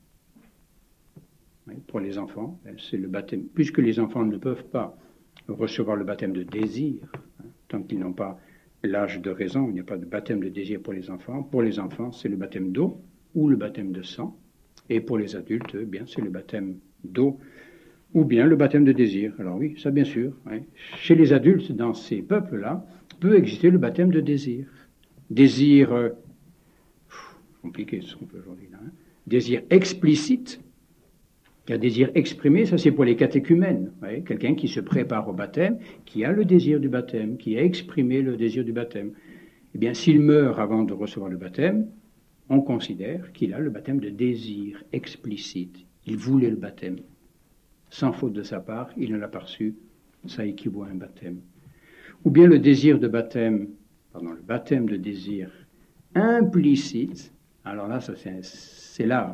Pour les enfants, c'est le baptême, puisque les enfants ne peuvent pas recevoir le baptême de désir, tant qu'ils n'ont pas l'âge de raison, il n'y a pas de baptême de désir pour les enfants. Pour les enfants, c'est le baptême d'eau ou le baptême de sang. Et pour les adultes, c'est le baptême d'eau ou bien le baptême de désir. Alors oui, ça bien sûr. Chez les adultes, dans ces peuples-là, peut exister le baptême de désir. Désir, compliqué ce qu'on peut aujourd'hui là. Désir explicite. Il y a désir exprimé, ça c'est pour les catéchumènes. Quelqu'un qui se prépare au baptême, qui a le désir du baptême, qui a exprimé le désir du baptême. S'il meurt avant de recevoir le baptême, on considère qu'il a le baptême de désir explicite. Il voulait le baptême. Sans faute de sa part, il ne l'a pas reçu. Ça équivaut à un baptême. Ou bien le désir de baptême, le baptême de désir implicite. Alors là, c'est là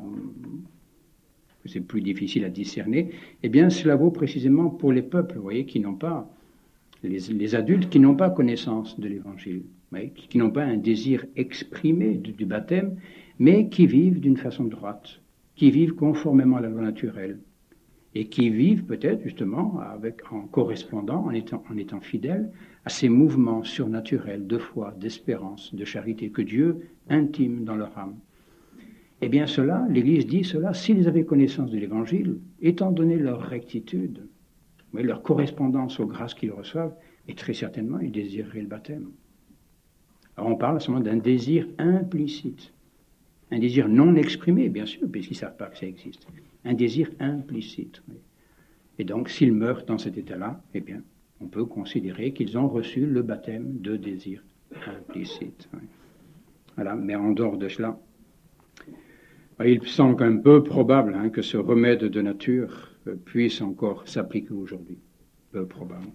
que c'est plus difficile à discerner. Cela vaut précisément pour les peuples, qui n'ont pas, les adultes qui n'ont pas connaissance de l'Évangile, qui n'ont pas un désir exprimé du baptême, mais qui vivent d'une façon droite, qui vivent conformément à la loi naturelle, et qui vivent peut-être justement en correspondant, en étant fidèles à ces mouvements surnaturels de foi, d'espérance, de charité que Dieu intime dans leur âme. Eh bien cela, l'Église dit cela, s'ils avaient connaissance de l'Évangile, étant donné leur rectitude, mais leur correspondance aux grâces qu'ils reçoivent, et très certainement ils désireraient le baptême. Alors on parle à ce moment d'un désir implicite, un désir non exprimé, bien sûr, puisqu'ils ne savent pas que ça existe. Un désir implicite. Oui. Et donc, s'ils meurent dans cet état-là, eh bien, on peut considérer qu'ils ont reçu le baptême de désir implicite. Oui. Voilà, mais en dehors de cela, il semble un peu probable que ce remède de nature puisse encore s'appliquer aujourd'hui. Peu probable.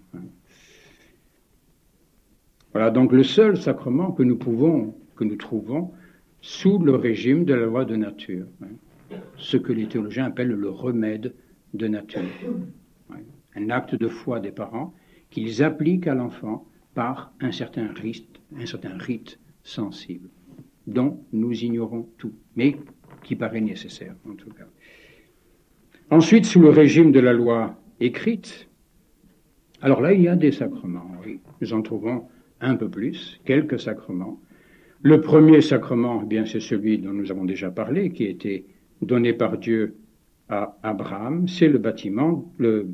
Voilà, donc le seul sacrement que nous trouvons sous le régime de la loi de nature. Ce que les théologiens appellent le remède de nature. Un acte de foi des parents qu'ils appliquent à l'enfant par un certain rite sensible, dont nous ignorons tout, mais qui paraît nécessaire en tout cas. Ensuite, sous le régime de la loi écrite, alors là, il y a des sacrements, oui. Nous en trouvons un peu plus, quelques sacrements. Le premier sacrement, eh bien, c'est celui dont nous avons déjà parlé, qui a été donné par Dieu à Abraham, c'est le baptême, le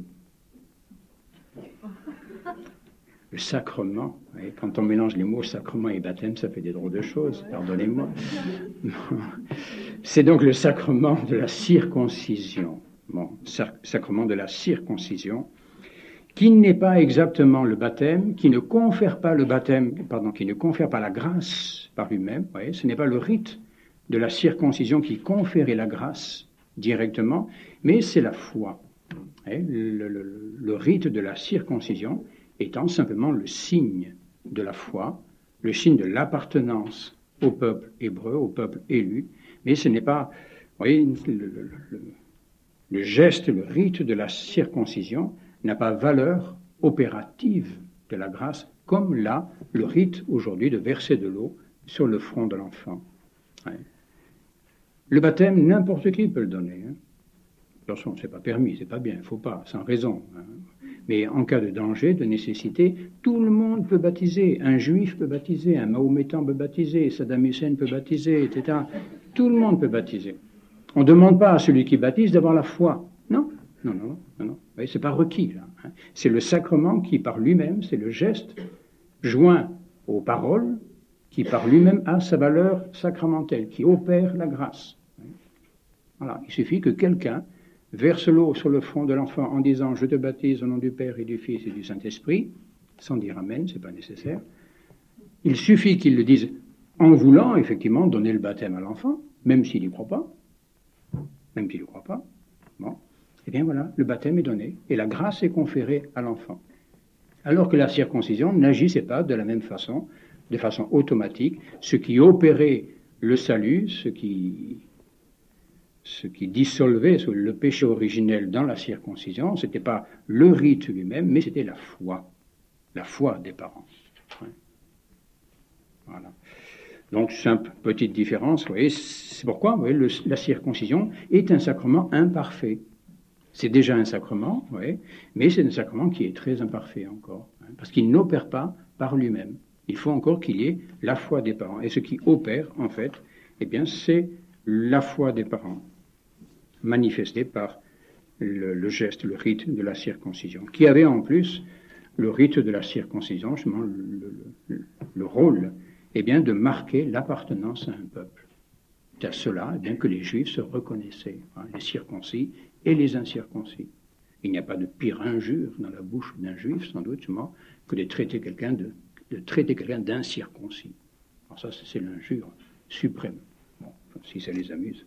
sacrement. Et quand on mélange les mots sacrement et baptême, ça fait des drôles de choses, pardonnez-moi. C'est donc le sacrement de la circoncision. Bon, sacrement de la circoncision, qui n'est pas exactement le baptême, qui ne confère pas la grâce par lui-même. Vous voyez, ce n'est pas le rite de la circoncision qui conférait la grâce directement, mais c'est la foi. Le rite de la circoncision étant simplement le signe de la foi, le signe de l'appartenance au peuple hébreu, au peuple élu, mais ce n'est pas, vous voyez, le geste, le rite de la circoncision n'a pas valeur opérative de la grâce, comme là, le rite aujourd'hui de verser de l'eau sur le front de l'enfant. Le baptême, n'importe qui peut le donner. Attention, c'est pas permis, c'est pas bien, il ne faut pas, sans raison. Mais en cas de danger, de nécessité, tout le monde peut baptiser. Un juif peut baptiser, un mahométan peut baptiser, Saddam Hussein peut baptiser, etc. Tout le monde peut baptiser. On ne demande pas à celui qui baptise d'avoir la foi. Non. Oui, c'est pas requis, là. C'est le sacrement qui, par lui-même, c'est le geste joint aux paroles, qui par lui-même a sa valeur sacramentelle, qui opère la grâce. Voilà. Il suffit que quelqu'un verse l'eau sur le front de l'enfant en disant « Je te baptise au nom du Père et du Fils et du Saint-Esprit », sans dire « Amen », c'est pas nécessaire. Il suffit qu'il le dise en voulant, effectivement, donner le baptême à l'enfant, même s'il n'y croit pas. Bon. Eh bien voilà, le baptême est donné et la grâce est conférée à l'enfant. Alors que la circoncision n'agissait pas de la même façon, de façon automatique. Ce qui opérait le salut, ce qui dissolvait le péché originel dans la circoncision, ce n'était pas le rite lui-même, mais c'était la foi des parents. Voilà. Donc, simple petite différence, vous voyez, c'est pourquoi vous voyez, la circoncision est un sacrement imparfait. C'est déjà un sacrement, vous voyez, mais c'est un sacrement qui est très imparfait encore, parce qu'il n'opère pas par lui-même. Il faut encore qu'il y ait la foi des parents. Et ce qui opère, en fait, eh bien, c'est la foi des parents, manifestée par le geste, le rite de la circoncision, qui avait en plus le rite de la circoncision, justement, le rôle, eh bien, de marquer l'appartenance à un peuple. C'est à cela, eh bien, que les Juifs se reconnaissaient, les circoncis et les incirconcis. Il n'y a pas de pire injure dans la bouche d'un Juif, sans doute, justement, que de traiter quelqu'un d'incirconcis. Alors ça, c'est l'injure suprême. Bon, si ça les amuse.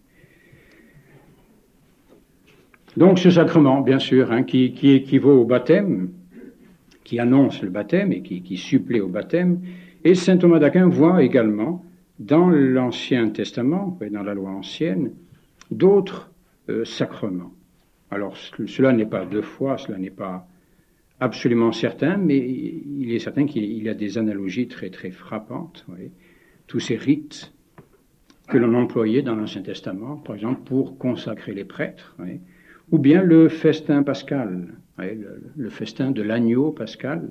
Donc ce sacrement, bien sûr, qui équivaut au baptême, qui annonce le baptême et qui supplée au baptême, et saint Thomas d'Aquin voit également dans l'Ancien Testament, dans la loi ancienne, d'autres sacrements. Alors cela n'est pas de foi, cela n'est pas absolument certain, mais il est certain qu'il y a des analogies très très frappantes. Voyez. Tous ces rites que l'on employait dans l'Ancien Testament, par exemple pour consacrer les prêtres, voyez, ou bien le festin pascal, le festin de l'agneau pascal,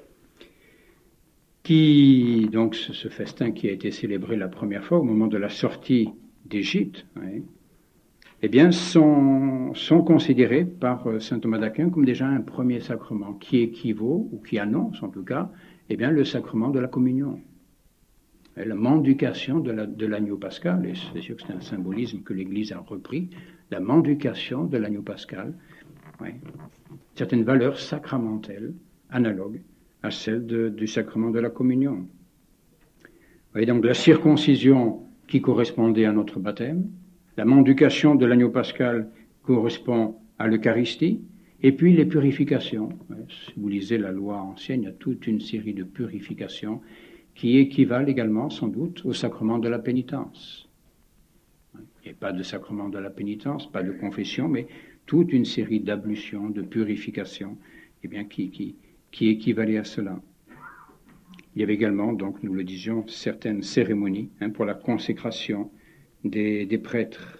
donc ce festin qui a été célébré la première fois au moment de la sortie d'Égypte, eh bien, sont considérés par saint Thomas d'Aquin comme déjà un premier sacrement qui équivaut, ou qui annonce en tout cas, eh bien, le sacrement de la communion. La mendication de l'agneau pascal, et c'est sûr que c'est un symbolisme que l'Église a repris, la mendication de l'agneau pascal, certaines valeurs sacramentelles analogues à celles du sacrement de la communion. Et donc la circoncision qui correspondait à notre baptême, la mendication de l'agneau pascal correspond à l'Eucharistie, et puis les purifications. Si vous lisez la loi ancienne, il y a toute une série de purifications qui équivalent également, sans doute, au sacrement de la pénitence. Il n'y a pas de sacrement de la pénitence, pas de confession, mais toute une série d'ablutions, de purifications, eh bien, qui équivalaient à cela. Il y avait également, donc, nous le disions, certaines cérémonies pour la consécration des prêtres.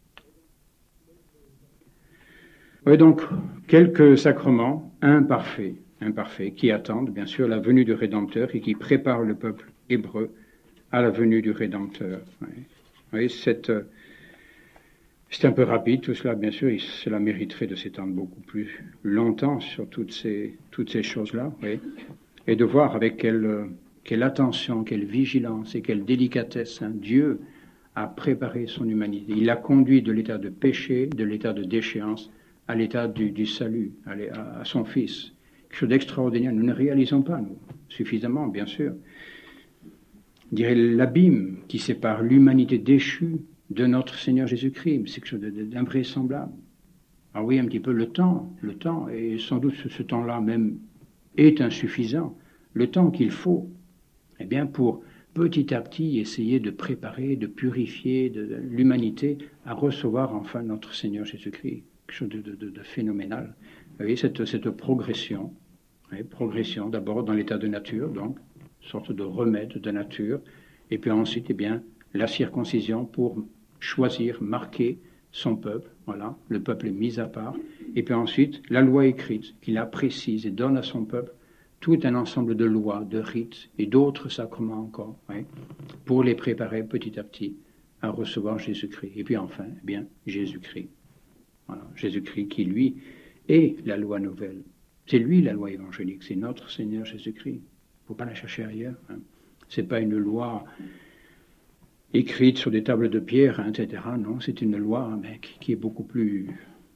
Oui, donc, quelques sacrements imparfaits, qui attendent, bien sûr, la venue du Rédempteur et qui préparent le peuple hébreu à la venue du Rédempteur. Oui, c'est un peu rapide tout cela, bien sûr, et cela mériterait de s'étendre beaucoup plus longtemps sur toutes ces choses-là, oui, et de voir avec quelle attention, quelle vigilance et quelle délicatesse Dieu a préparé son humanité. Il l'a conduit de l'état de péché, de l'état de déchéance, à l'état du salut, à son Fils. Quelque chose d'extraordinaire. Nous ne réalisons pas, nous, suffisamment, bien sûr. Je dirais l'abîme qui sépare l'humanité déchue de notre Seigneur Jésus-Christ. C'est quelque chose d'invraisemblable. Ah oui, un petit peu le temps, et sans doute ce temps-là même est insuffisant. Le temps qu'il faut, eh bien, pour petit à petit essayer de préparer, de purifier l'humanité à recevoir enfin notre Seigneur Jésus-Christ. Quelque chose de phénoménal. Vous voyez, cette progression, progression d'abord dans l'état de nature, donc, sorte de remède de nature, et puis ensuite, eh bien, la circoncision pour choisir, marquer son peuple, voilà, le peuple est mis à part, et puis ensuite, la loi écrite, qui la précise et donne à son peuple tout un ensemble de lois, de rites et d'autres sacrements encore, pour les préparer petit à petit à recevoir Jésus-Christ. Et puis enfin, eh bien, Jésus-Christ. Voilà, Jésus-Christ qui, lui, est la loi nouvelle. C'est lui la loi évangélique, c'est notre Seigneur Jésus-Christ. Il ne faut pas la chercher ailleurs. Ce n'est pas une loi écrite sur des tables de pierre, etc. Non, c'est une loi qui est beaucoup plus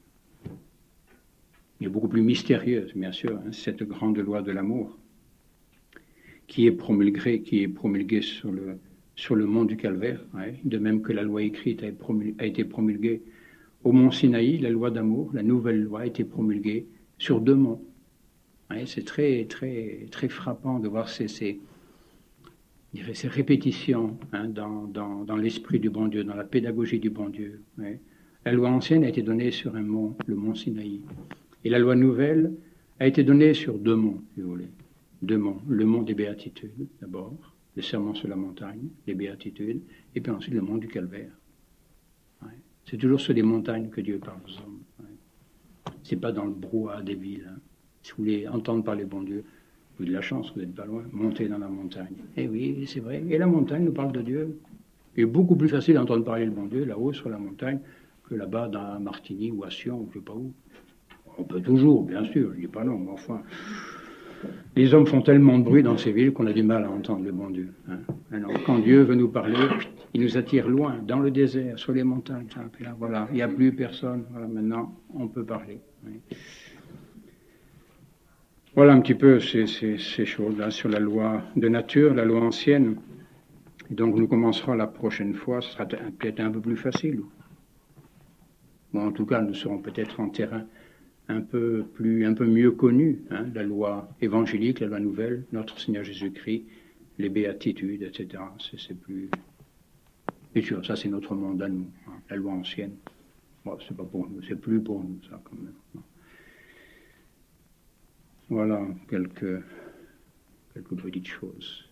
mystérieuse, bien sûr, cette grande loi de l'amour qui est promulguée sur le mont du Calvaire, de même que la loi écrite a été promulguée au mont Sinaï. La loi d'amour, la nouvelle loi, a été promulguée sur 2 monts. C'est très, très, très frappant de voir ces répétitions dans l'esprit du bon Dieu, dans la pédagogie du bon Dieu. La loi ancienne a été donnée sur un mont, le mont Sinaï. Et la loi nouvelle a été donnée sur 2 monts, si vous voulez. 2 monts. Le mont des Béatitudes, d'abord, le serment sur la montagne, les Béatitudes, et puis ensuite le mont du Calvaire. C'est toujours sur les montagnes que Dieu parle aux hommes. C'est pas dans le brouhaha des villes. Si vous voulez entendre parler bon Dieu, vous avez de la chance, vous n'êtes pas loin, montez dans la montagne. Eh oui, c'est vrai. Et la montagne nous parle de Dieu. Il est beaucoup plus facile d'entendre parler le bon Dieu là-haut sur la montagne que là-bas dans Martigny ou à Sion, ou je ne sais pas où. On peut toujours, bien sûr, je ne dis pas non, mais enfin, les hommes font tellement de bruit dans ces villes qu'on a du mal à entendre le bon Dieu. Alors, quand Dieu veut nous parler, il nous attire loin, dans le désert, sur les montagnes. Puis là, voilà, il n'y a plus personne. Voilà, maintenant, on peut parler. Voilà un petit peu ces choses-là sur la loi de nature, la loi ancienne. Et donc, nous commencerons la prochaine fois. Ce sera peut-être un peu plus facile. Bon, en tout cas, nous serons peut-être en terrain un peu mieux connu, la loi évangélique, la loi nouvelle, notre Seigneur Jésus-Christ, les béatitudes, etc. C'est plus... Bien sûr, ça c'est notre monde à nous, la loi ancienne. Bon, c'est pas pour nous, c'est plus pour nous, ça, quand même. Voilà quelques petites choses.